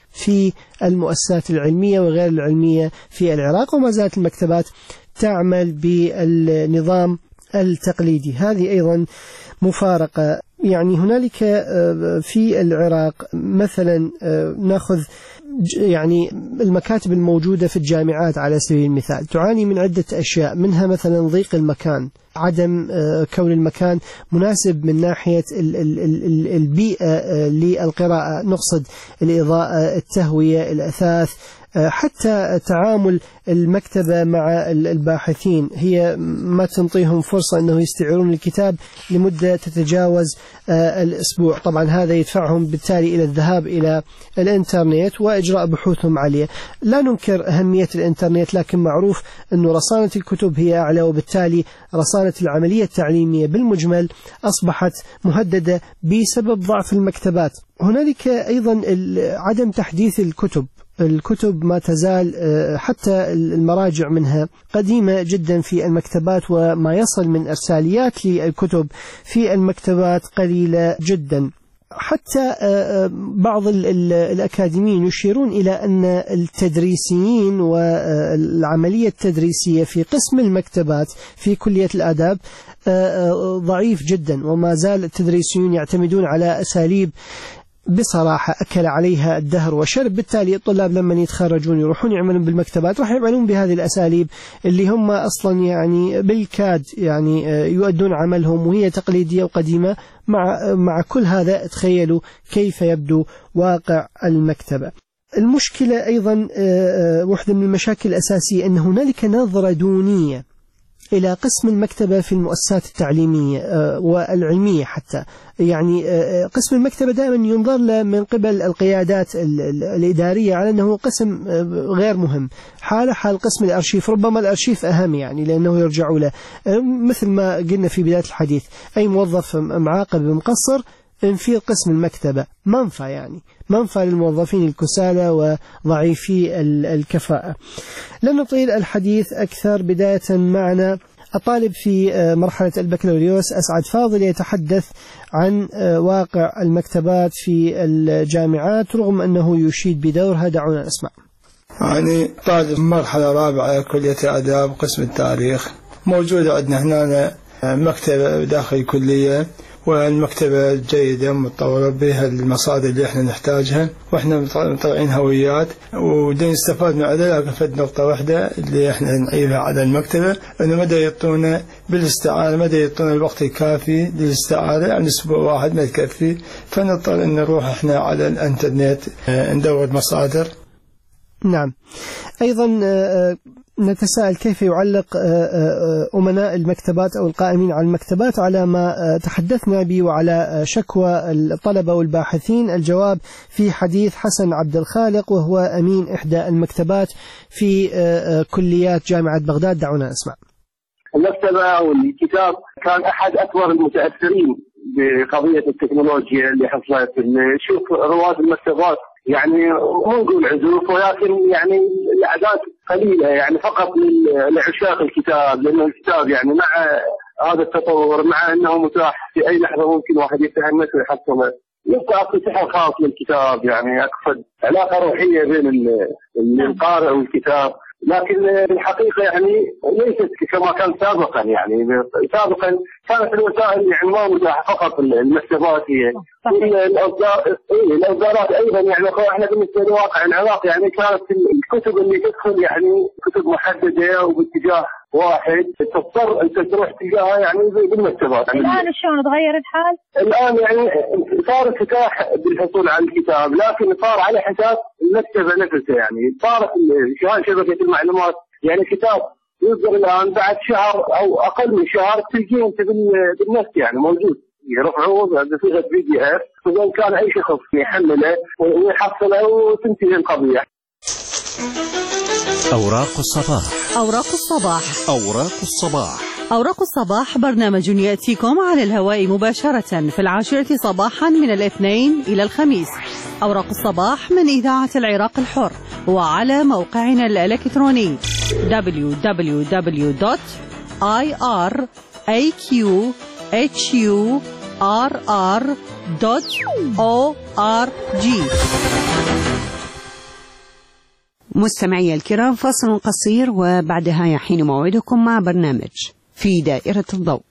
في المؤسسات العلمية وغير العلمية في العراق، وما زالت المكتبات تعمل بالنظام التقليدي. هذه أيضا مفارقة. يعني هنالك في العراق مثلا نأخذ يعني المكاتب الموجودة في الجامعات على سبيل المثال تعاني من عدة أشياء، منها مثلا ضيق المكان، عدم كون المكان مناسب من ناحية البيئة للقراءة، نقصد الإضاءة، التهوية، الأثاث، حتى تعامل المكتبة مع الباحثين، هي ما تنطيهم فرصة أنه يستعيرون الكتاب لمدة تتجاوز الأسبوع. طبعا هذا يدفعهم بالتالي إلى الذهاب إلى الإنترنت وإجراء بحوثهم عليه. لا ننكر أهمية الإنترنت، لكن معروف أن رصانة الكتب هي أعلى، وبالتالي رصانة العملية التعليمية بالمجمل أصبحت مهددة بسبب ضعف المكتبات. هنالك أيضا عدم تحديث الكتب. الكتب ما تزال حتى المراجع منها قديمة جدا في المكتبات، وما يصل من إرساليات للكتب في المكتبات قليلة جدا. حتى بعض الأكاديميين يشيرون إلى أن التدريسيين والعملية التدريسية في قسم المكتبات في كلية الآداب ضعيف جدا، وما زال التدريسيون يعتمدون على أساليب بصراحة أكل عليها الدهر وشرب. بالتالي الطلاب لما يتخرجون يروحون يعملون بالمكتبات راح يعملون بهذه الأساليب اللي هم أصلا يعني بالكاد يعني يؤدون عملهم، وهي تقليدية وقديمة. مع مع كل هذا تخيلوا كيف يبدو واقع المكتبة. المشكلة أيضا واحدة من المشاكل الأساسية أن هنالك نظرة دونية إلى قسم المكتبة في المؤسسات التعليمية والعلمية حتى. يعني قسم المكتبة دائما ينظر له من قبل القيادات الإدارية على أنه قسم غير مهم، حال حال قسم الأرشيف. ربما الأرشيف أهم يعني لأنه يرجع له، مثل ما قلنا في بداية الحديث، أي موظف معاقب مقصر في قسم المكتبة منفى، يعني منفى للموظفين الكسالى وضعيفي الكفاءة. لن نطيل الحديث أكثر. بداية معنا الطالب في مرحلة البكالوريوس أسعد فاضل يتحدث عن واقع المكتبات في الجامعات رغم أنه يشيد بدورها. دعونا نسمع. يعني طالب مرحلة رابعة كلية آداب قسم التاريخ. موجودة عندنا هنا مكتبة داخل الكلية، والمكتبة جيدة متطورة بها المصادر اللي احنا نحتاجها، واحنا مطلعين هويات ودين نستفاد من عدلها. كفت نقطة واحدة اللي احنا نعيبها على المكتبة، انه مدى يعطونا بالاستعارة، مدى يعطونا الوقت الكافي للاستعارة، يعني اسبوع واحد ما يكفي، فنضطر ان نروح احنا على الانترنت ندور مصادر. نعم. ايضا نتساءل كيف يعلق أمناء المكتبات أو القائمين على المكتبات على ما تحدثنا به وعلى شكوى الطلبة والباحثين. الجواب في حديث حسن عبد الخالق وهو أمين إحدى المكتبات في كليات جامعة بغداد. دعونا نسمع. المكتبة أو الكتاب كان أحد أكبر المتأثرين بقضية التكنولوجيا اللي حصلت. نشوف رواد المكتبات يعني مو نقول عزوف، ولكن يعني الأعداد قليلة، يعني فقط لعشاق الكتاب، لأنه الكتاب يعني مع هذا التطور، مع أنه متاح في أي لحظة ممكن واحد يتهمس ويحصله، يبقى أكو سحر خاص للكتاب، يعني أقصد علاقة روحية بين القارئ والكتاب. لكن الحقيقة يعني ليست كما كان سابقا. يعني سابقا كانت الوسائل يعني ما متاحة، فقط المكتبات هي الأصدارات أيضا. يعني احنا بالنسبة لواقع العراق يعني كانت الكتب اللي تدخل يعني كتب محددة وباتجاه واحد، تضطر أنت تروح تلقاها يعني بالمكتبات. الآن شلون تغير الحال؟ الآن يعني صار انفتاح بالحصول على الكتاب، لكن صار على حساب المكتبة نفسها. يعني صارت شبكة المعلومات، يعني كتاب يصدر الآن بعد شهر أو أقل من شهر تلقيه أنت بالنت يعني موجود، يرفعوه بصيغة بي دي إف، وإذا كان أي شخص يحمله ويحصله وتنتهي القضية. أوراق الصباح. أوراق الصباح. أوراق الصباح. أوراق الصباح برنامج يأتيكم على الهواء مباشرة في العاشرة صباحا من الاثنين إلى الخميس. أوراق الصباح من إذاعة العراق الحر وعلى موقعنا الإلكتروني دبليو دبليو دبليو دوت آي آر إيه كيو إتش يو آر آر دوت أو آر جي. مستمعي الكرام، فاصل قصير وبعدها يحين موعدكم مع برنامج في دائرة الضوء.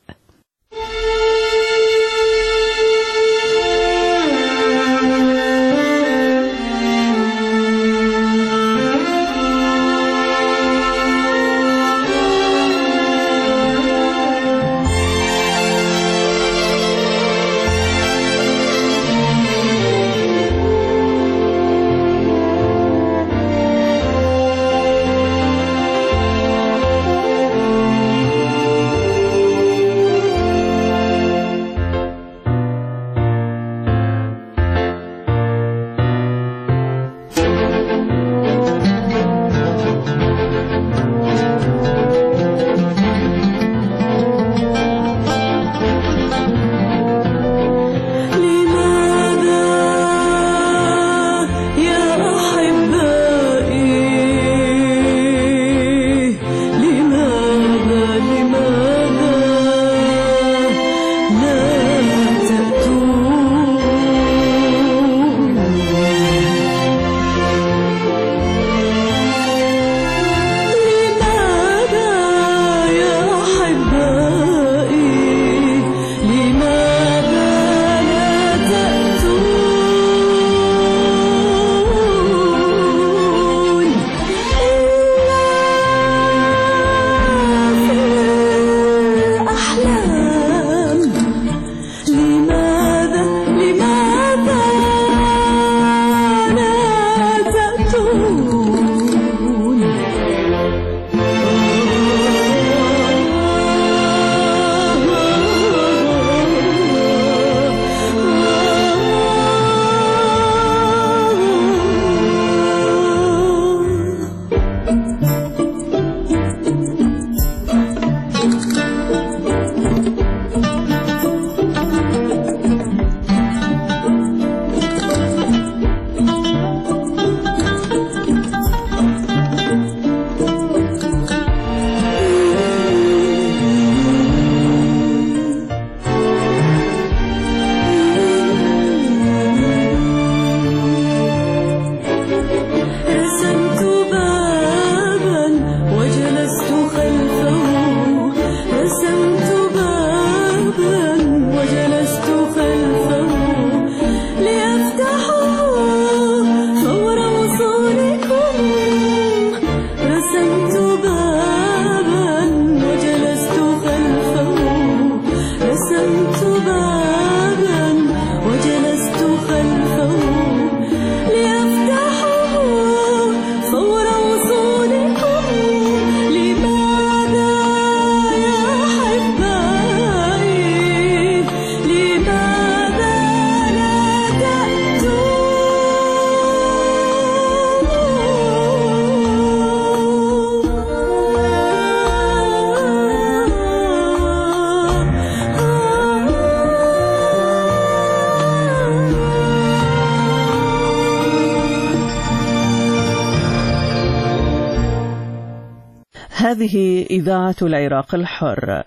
هذه إذاعة العراق الحر.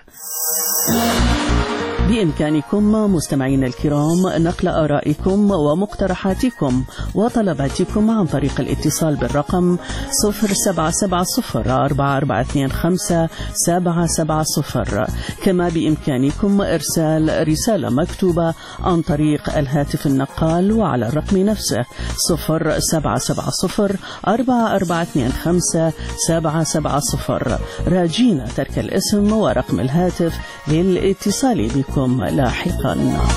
بإمكانكم مستمعين الكرام نقل آرائكم ومقترحاتكم وطلباتكم عن طريق الاتصال بالرقم صفر سبعة سبعة صفر أربعة أربعة اثنين خمسة سبعة سبعة صفر. كما بإمكانكم إرسال رسالة مكتوبة عن طريق الهاتف النقال وعلى الرقم نفسه صفر سبعة سبعة صفر أربعة أربعة اثنين خمسة سبعة سبعة صفر، راجين ترك الاسم ورقم الهاتف للاتصال بكم لاحقا.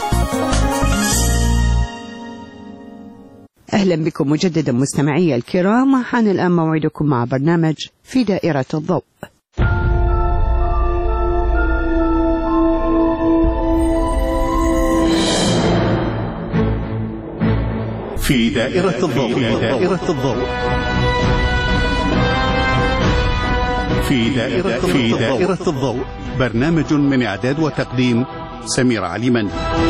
أهلا بكم مجددا مستمعي الكرام، حان الآن موعدكم مع برنامج في دائرة الضوء. في دائرة الضوء في دائرة الضوء في دائرة في دائرة الضوء، برنامج من إعداد وتقديم سمير عليمن.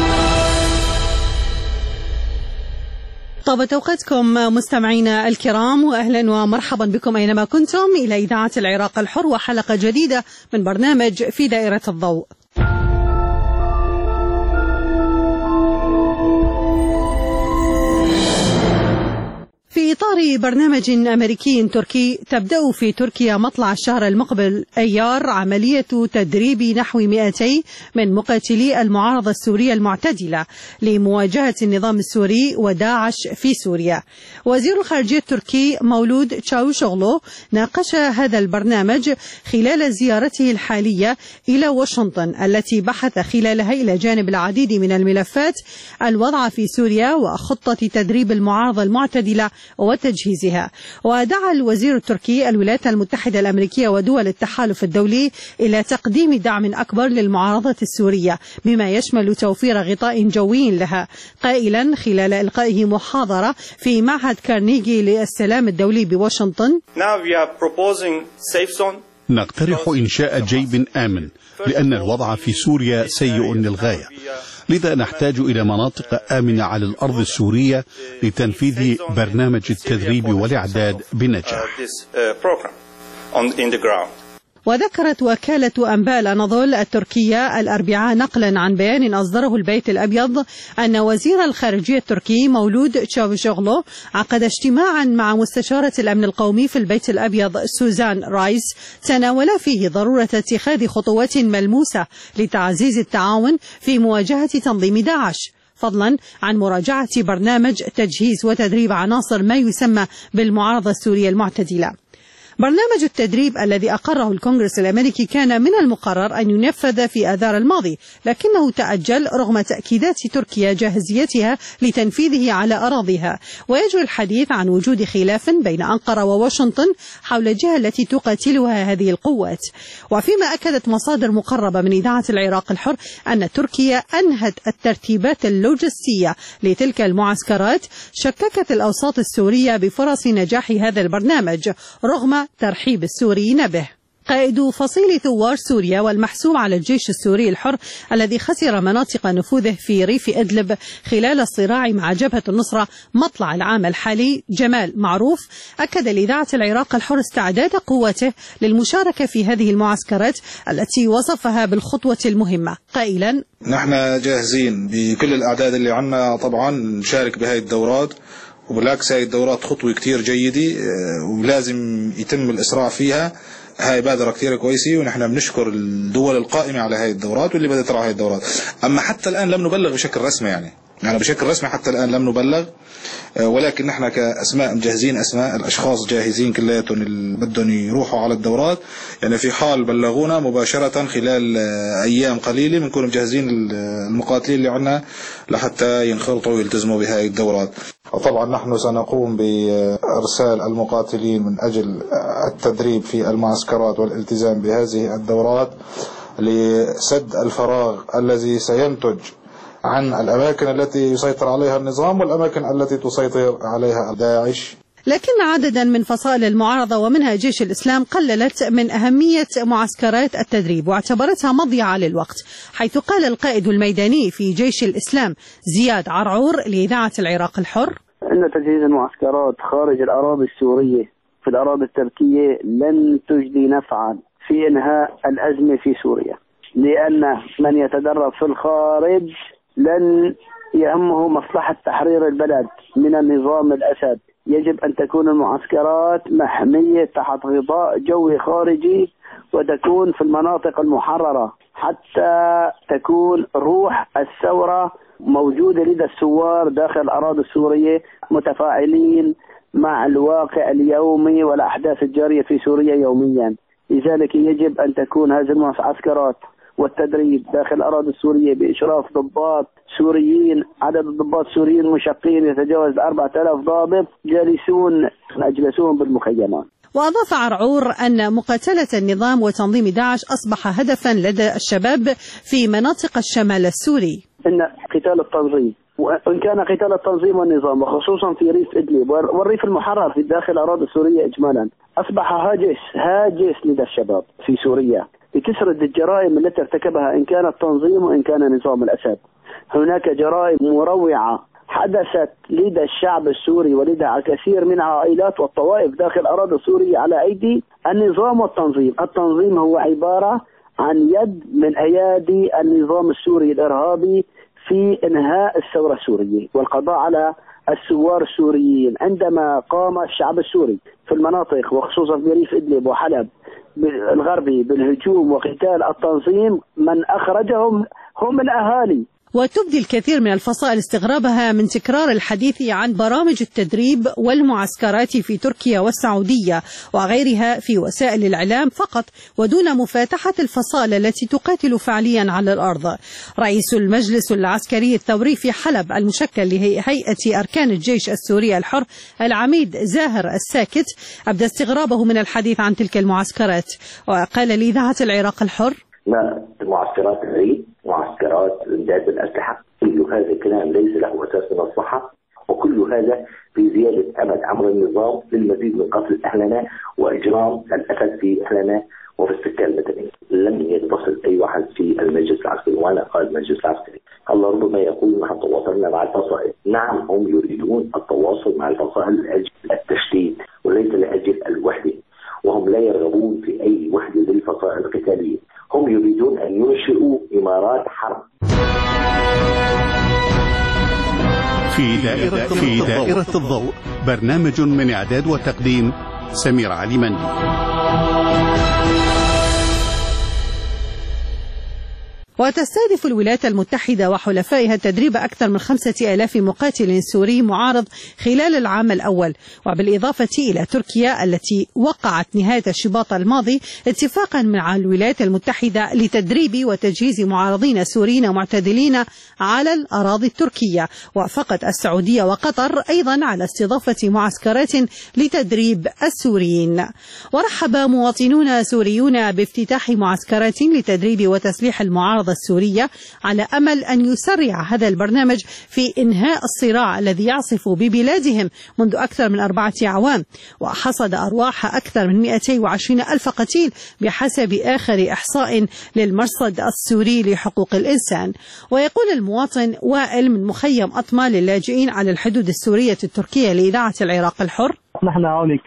طابت أوقاتكم مستمعينا الكرام، وأهلا ومرحبا بكم أينما كنتم إلى إذاعة العراق الحر وحلقة جديدة من برنامج في دائرة الضوء. في إطار برنامج أمريكي تركي، تبدأ في تركيا مطلع الشهر المقبل أيار عملية تدريب نحو مئتين من مقاتلي المعارضة السورية المعتدلة لمواجهة النظام السوري وداعش في سوريا. وزير الخارجية التركي مولود تشاوشوغلو ناقش هذا البرنامج خلال زيارته الحالية إلى واشنطن، التي بحث خلالها إلى جانب العديد من الملفات الوضع في سوريا وخطة تدريب المعارضة المعتدلة وتجهيزها. ودعا الوزير التركي الولايات المتحدة الأمريكية ودول التحالف الدولي إلى تقديم دعم أكبر للمعارضة السورية بما يشمل توفير غطاء جوي لها، قائلا خلال إلقائه محاضرة في معهد كارنيجي للسلام الدولي بواشنطن: نقترح إنشاء جيب آمن لأن الوضع في سوريا سيء للغاية، لذا نحتاج إلى مناطق آمنة على الأرض السورية لتنفيذ برنامج التدريب والإعداد بنجاح. وذكرت وكالة أنباء الأناضول التركية الأربعاء نقلا عن بيان أصدره البيت الأبيض أن وزير الخارجية التركي مولود تشاوشوغلو عقد اجتماعا مع مستشارة الأمن القومي في البيت الأبيض سوزان رايس تناول فيه ضرورة اتخاذ خطوات ملموسة لتعزيز التعاون في مواجهة تنظيم داعش، فضلا عن مراجعة برنامج تجهيز وتدريب عناصر ما يسمى بالمعارضة السورية المعتدلة. برنامج التدريب الذي أقره الكونغرس الأمريكي كان من المقرر أن ينفذ في آذار الماضي، لكنه تأجل رغم تأكيدات تركيا جاهزيتها لتنفيذه على أراضيها. ويجري الحديث عن وجود خلاف بين أنقرة وواشنطن حول الجهة التي تقاتلها هذه القوات. وفيما أكدت مصادر مقربة من إذاعة العراق الحر أن تركيا أنهت الترتيبات اللوجستية لتلك المعسكرات، شككت الأوساط السورية بفرص نجاح هذا البرنامج رغم ترحيب السوريين به. قائد فصيل ثوار سوريا والمحسوب على الجيش السوري الحر الذي خسر مناطق نفوذه في ريف إدلب خلال الصراع مع جبهة النصرة مطلع العام الحالي، جمال معروف، أكد لإذاعة العراق الحر استعداد قوته للمشاركة في هذه المعسكرات التي وصفها بالخطوة المهمة، قائلا: نحن جاهزين بكل الأعداد اللي عنا طبعا نشارك بهذه الدورات، وبالعكس هاي الدورات خطوة كتير جيدة ولازم يتم الإسراع فيها. هاي بادرة كتير كويسة ونحن بنشكر الدول القائمة على هاي الدورات واللي بدأت ترعى هاي الدورات. أما حتى الآن لم نبلغ بشكل رسمي، يعني يعني بشكل رسمي حتى الآن لم نبلغ، ولكن نحن كأسماء مجهزين أسماء الأشخاص جاهزين كلياتهم اللي بدهم يروحوا على الدورات، يعني في حال بلغونا مباشرة خلال أيام قليلة بنكون مجهزين المقاتلين اللي عنا لحتى ينخرطوا ويلتزموا بهاي الدورات. وطبعا نحن سنقوم بإرسال المقاتلين من أجل التدريب في المعسكرات والالتزام بهذه الدورات لسد الفراغ الذي سينتج عن الأماكن التي يسيطر عليها النظام والأماكن التي تسيطر عليها داعش. لكن عددا من فصائل المعارضة ومنها جيش الإسلام قللت من أهمية معسكرات التدريب واعتبرتها مضيعة للوقت، حيث قال القائد الميداني في جيش الإسلام زياد عرعور لإذاعة العراق الحر: إن تجهيز المعسكرات خارج الأراضي السورية في الأراضي التركية لن تجدي نفعا في إنهاء الأزمة في سوريا، لأن من يتدرب في الخارج لن يهمه مصلحة تحرير البلد من النظام الأسد. يجب أن تكون المعسكرات محمية تحت غطاء جوي خارجي وتكون في المناطق المحررة حتى تكون روح الثورة موجودة لدى الثوار داخل الأراضي السورية متفاعلين مع الواقع اليومي والأحداث الجارية في سوريا يوميا. لذلك يجب أن تكون هذه المعسكرات والتدريب داخل الأراضي السورية بإشراف ضباط سوريين، عدد الضباط السوريين مشقين يتجاوز أربعة آلاف ضابط جالسون أجلسوهم بالمخيمات. وأضاف عرعور أن مقاتلة النظام وتنظيم داعش أصبح هدفا لدى الشباب في مناطق الشمال السوري. إن قتال التنظيم، وإن كان قتال التنظيم والنظام وخصوصا في ريف إدلب والريف المحرر في داخل الأراضي السورية إجمالا، أصبح هاجس هاجس لدى الشباب في سوريا بكثرة الجرائم التي ارتكبها إن كان التنظيم وإن كان نظام الأسد. هناك جرائم مروعة حدثت لدى الشعب السوري ولدى الكثير من العائلات والطوائف داخل الأراضي السورية على أيدي النظام والتنظيم. التنظيم هو عبارة عن يد من أيادي النظام السوري الإرهابي في إنهاء الثورة السورية والقضاء على الثوار السوريين عندما قام الشعب السوري في المناطق وخصوصا في ريف إدلب وحلب الغربي بالهجوم وقتال التنظيم، من أخرجهم هم الأهالي. وتبدي الكثير من الفصائل استغرابها من تكرار الحديث عن برامج التدريب والمعسكرات في تركيا والسعودية وغيرها في وسائل الإعلام فقط، ودون مفاتحة الفصائل التي تقاتل فعليا على الأرض. رئيس المجلس العسكري الثوري في حلب المشكل لهيئة أركان الجيش السوري الحر العميد زاهر الساكت أبدى استغرابه من الحديث عن تلك المعسكرات، وقال لإذاعة العراق الحر: ما معسكرات العيد، معسكرات امداد بالاسلحه، كل هذا الكلام ليس له اساس من الصحه، وكل هذا في زياده امد عمر النظام للمزيد من قتل اهلنا واجرام الاسد في اهلنا وفي السكان المدني. لم يتصل اي واحد في المجلس العسكري، وانا قائد المجلس العسكري، الله ربما يقول نحن تواصلنا مع الفصائل. نعم، هم يريدون التواصل مع الفصائل لاجل التشتيت وليس لاجل الوحده، وهم لا يرغبون في اي وحده للفصائل القتاليه، هم يريدون أن ينشئوا إمارات حرب. في دائرة, في دائرة الضوء، برنامج من إعداد وتقديم سمير علي مندي. وتستهدف الولايات المتحدة وحلفائها تدريب أكثر من خمسة آلاف مقاتل سوري معارض خلال العام الأول، وبالإضافة إلى تركيا التي وقعت نهاية الشباط الماضي اتفاقا مع الولايات المتحدة لتدريب وتجهيز معارضين سوريين معتدلين على الأراضي التركية. وافقت السعودية وقطر أيضا على استضافة معسكرات لتدريب السوريين. ورحب مواطنون سوريون بافتتاح معسكرات لتدريب وتسليح المعارضة السورية على أمل أن يسرع هذا البرنامج في إنهاء الصراع الذي يعصف ببلادهم منذ أكثر من أربعة أعوام، وحصد أرواح أكثر من مئتين وعشرين ألف قتيل بحسب آخر إحصاء للمرصد السوري لحقوق الإنسان. ويقول المواطن وائل من مخيم أطمة للاجئين على الحدود السورية التركية لإذاعة العراق الحر: نحن هون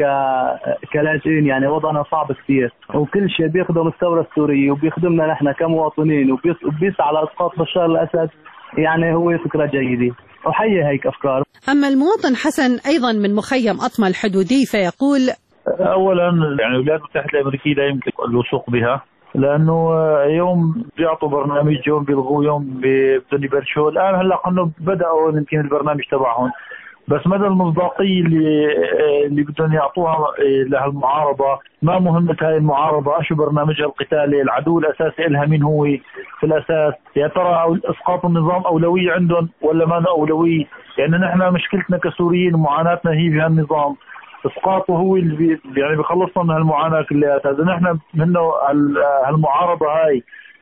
كلاجئين يعني وضعنا صعب كثير، وكل شيء بيخدم الثورة السورية وبيخدمنا نحن كمواطنين وبيسعى على إسقاط بشار الأسد. يعني هو فكرة جيدة وحية هيك أفكار. أما المواطن حسن أيضا من مخيم أطمة الحدودي فيقول: أولا يعني الولايات المتحدة الأمريكية لا يمكن الوثوق بها، لأنه يوم بيعطوا برنامج، يوم بيلغوا، يوم بدهم يبلشوا. الآن هلا كانوا بدأوا يمكن البرنامج تبعهم، بس مدى المصداقية اللي اللي بدهم يعطوها لهالمعارضة، ما مهمة هاي المعارضة، شو برنامجها القتالي، العدو الأساسي إلها مين هو في الأساس، يا ترى إسقاط النظام أولوية عندهم ولا ما أولوية؟ يعني نحن مشكلتنا كسوريين ومعاناتنا هي في هالنظام، إسقاطه هو اللي بي يعني بيخلصنا من هالمعاناة كلها. إذا نحن منه هالمعارضة هاي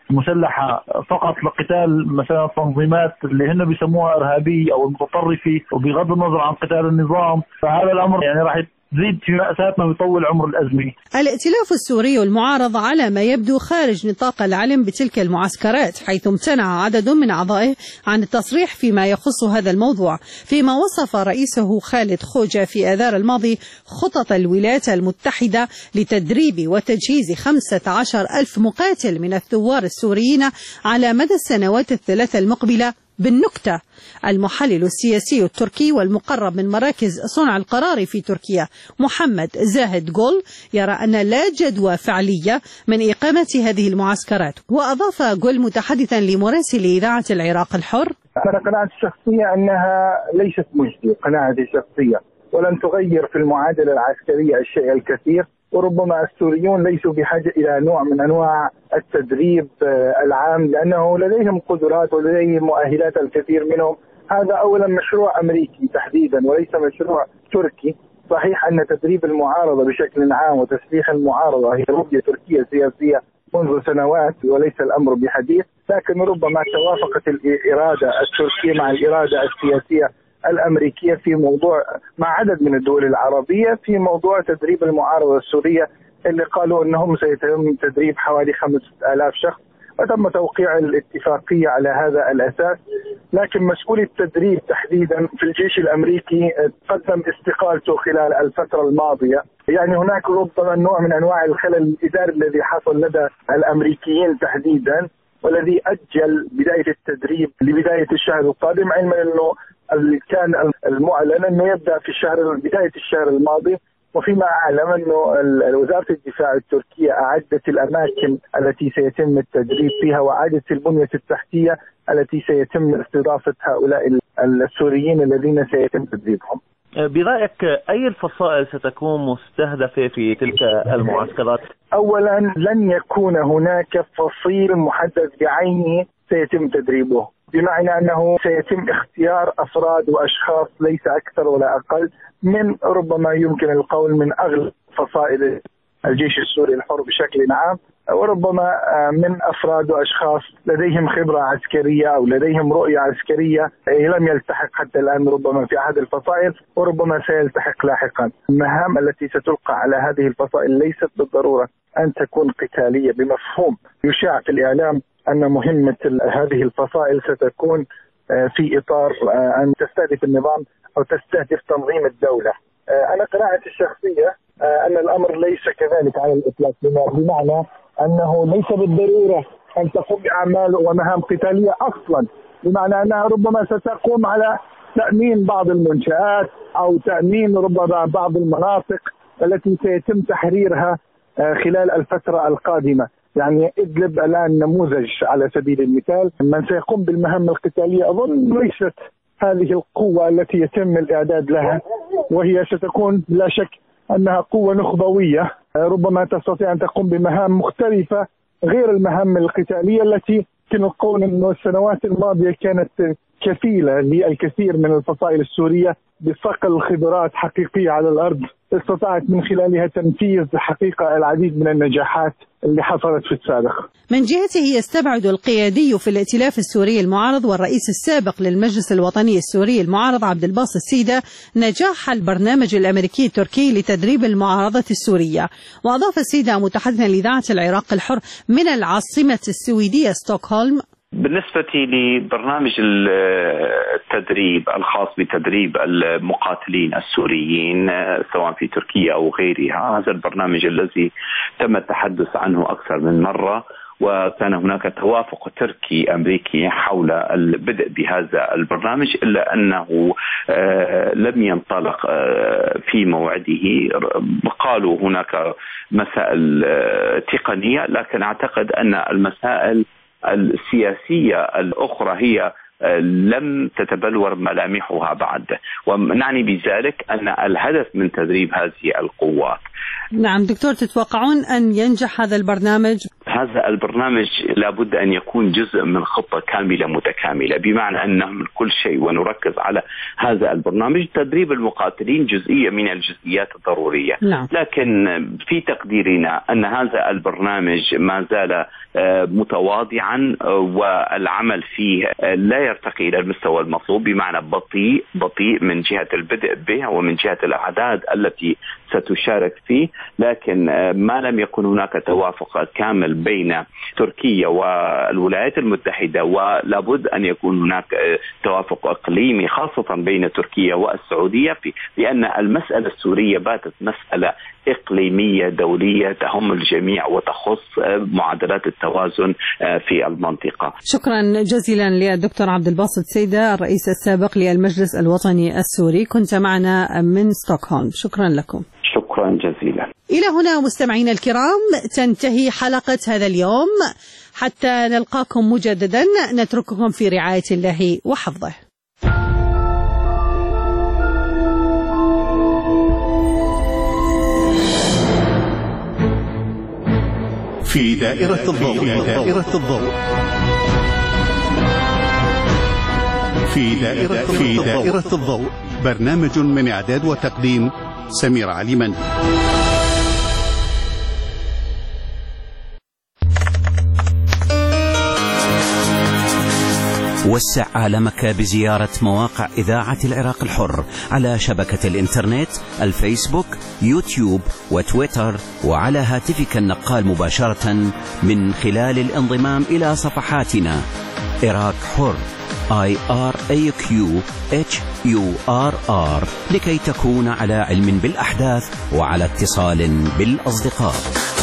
مسلحة فقط لقتال مثلا التنظيمات اللي هن بيسموها إرهابية أو المتطرفة وبغض النظر عن قتال النظام، فهذا الأمر يعني راح تزيد في مأساتنا ويطول عمر الأزمة. الائتلاف السوري المعارض على ما يبدو خارج نطاق العلم بتلك المعسكرات، حيث امتنع عدد من أعضائه عن التصريح فيما يخص هذا الموضوع، فيما وصف رئيسه خالد خوجة في آذار الماضي خطط الولايات المتحدة لتدريب وتجهيز خمسة عشر ألف مقاتل من الثوار السوريين على مدى السنوات الثلاثة المقبلة. بالنكتة، المحلل السياسي التركي والمقرب من مراكز صنع القرار في تركيا محمد زاهد جول يرى أن لا جدوى فعلية من إقامة هذه المعسكرات. وأضاف جول متحدثا لمراسل إذاعة العراق الحر: أنا قناعتي الشخصية أنها ليست مجدية، قناعتي الشخصية، ولن تغير في المعادلة العسكرية الشيء الكثير، وربما السوريون ليسوا بحاجة إلى نوع من أنواع التدريب العام، لأنه لديهم قدرات ولديهم مؤهلات الكثير منهم. هذا أولا مشروع أمريكي تحديدا وليس مشروع تركي. صحيح أن تدريب المعارضة بشكل عام وتسليح المعارضة هي رؤية تركية سياسية منذ سنوات وليس الأمر بحديث، لكن ربما توافقت الإرادة التركية مع الإرادة السياسية الأمريكية في موضوع مع عدد من الدول العربية في موضوع تدريب المعارضة السورية، اللي قالوا أنهم سيتم تدريب حوالي خمسة آلاف شخص، وتم توقيع الاتفاقية على هذا الأساس. لكن مسؤول التدريب تحديدا في الجيش الأمريكي قدم استقالته خلال الفترة الماضية. يعني هناك ربما نوع من أنواع الخلل الإداري الذي حصل لدى الأمريكيين تحديدا، والذي أجل بداية التدريب لبداية الشهر القادم، علما أنه اللي كان المعلن أنه يبدأ في الشهر بداية الشهر الماضي. وفيما أعلم أنه وزارة الدفاع التركية أعدت الأماكن التي سيتم التدريب فيها وأعدت البنية التحتية التي سيتم استضافة هؤلاء السوريين الذين سيتم تدريبهم. برأيك أي الفصائل ستكون مستهدفة في تلك المعسكرات؟ أولا لن يكون هناك فصيل محدد بعينه سيتم تدريبه، بمعنى أنه سيتم اختيار أفراد وأشخاص ليس أكثر ولا أقل من ربما يمكن القول من أغلب فصائل الجيش السوري الحر بشكل عام، وربما من أفراد وأشخاص لديهم خبرة عسكرية أو لديهم رؤية عسكرية لم يلتحق حتى الآن ربما في أحد الفصائل وربما سيلتحق لاحقا. المهام التي ستلقى على هذه الفصائل ليست بالضرورة أن تكون قتالية بمفهوم يشاع في الإعلام أن مهمة هذه الفصائل ستكون في إطار أن تستهدف النظام أو تستهدف تنظيم الدولة. أنا قناعتي الشخصية أن الأمر ليس كذلك على الإطلاق، بمعنى أنه ليس بالضرورة أن تقوم بأعمال ومهام قتالية أصلا، بمعنى أنها ربما ستقوم على تأمين بعض المنشآت أو تأمين ربما بعض المناطق التي سيتم تحريرها خلال الفترة القادمة. يعني إدلب الآن نموذج على سبيل المثال، من سيقوم بالمهام القتالية أظن ليست هذه القوة التي يتم الإعداد لها، وهي ستكون لا شك أنها قوة نخبوية ربما تستطيع أن تقوم بمهام مختلفة غير المهام القتالية التي يمكن القول أن السنوات الماضية كانت كفيلة للكثير من الفصائل السورية بصقل خبرات حقيقية على الأرض استطاعت من خلالها تنفيذ حقيقة العديد من النجاحات اللي حصلت في السابق. من جهته يستبعد القيادي في الائتلاف السوري المعارض والرئيس السابق للمجلس الوطني السوري المعارض عبد الباسط سيدة نجاح البرنامج الأمريكي التركي لتدريب المعارضة السورية. وأضاف سيدة متحدثا لإذاعة العراق الحر من العاصمة السويدية ستوكهولم: بالنسبة لبرنامج التدريب الخاص بتدريب المقاتلين السوريين سواء في تركيا أو غيرها، هذا البرنامج الذي تم التحدث عنه أكثر من مرة، وكان هناك توافق تركي أمريكي حول البدء بهذا البرنامج، إلا أنه لم ينطلق في موعده. قالوا هناك مسائل تقنية، لكن أعتقد أن المسائل السياسية الأخرى هي لم تتبلور ملامحها بعد، ونعني بذلك أن الهدف من تدريب هذه القوات. نعم دكتور، تتوقعون أن ينجح هذا البرنامج؟ هذا البرنامج لابد أن يكون جزء من خطة كاملة متكاملة، بمعنى أن نعمل كل شيء ونركز على هذا البرنامج. تدريب المقاتلين جزئية من الجزئيات الضرورية، نعم. لكن في تقديرنا أن هذا البرنامج ما زال متواضعا والعمل فيه لا يرتقي إلى المستوى المطلوب، بمعنى بطيء بطيء من جهة البدء به ومن جهة الأعداد التي ستشارك فيه. لكن ما لم يكن هناك توافق كامل بين تركيا والولايات المتحدة، ولابد أن يكون هناك توافق إقليمي خاصة بين تركيا والسعودية، في لأن المسألة السورية باتت مسألة إقليمية دولية تهم الجميع وتخص معادلات التوازن في المنطقة. شكرا جزيلا للدكتور عبد الباسط سيدة الرئيس السابق للمجلس الوطني السوري، كنت معنا من ستوكهولم. شكرا لكم. شكرا جزيلا. إلى هنا مستمعينا الكرام تنتهي حلقة هذا اليوم، حتى نلقاكم مجددا نترككم في رعاية الله وحفظه. في دائرة الضوء في دائرة الضوء في دائرة في دائرة الضوء برنامج من إعداد وتقديم سمير علي من. وسع عالمك بزيارة مواقع إذاعة العراق الحر على شبكة الإنترنت، الفيسبوك، يوتيوب وتويتر، وعلى هاتفك النقال مباشرة من خلال الانضمام إلى صفحاتنا عراق حر آي آر إيه كيو إتش يو آر آر لكي تكون على علم بالأحداث وعلى اتصال بالأصدقاء.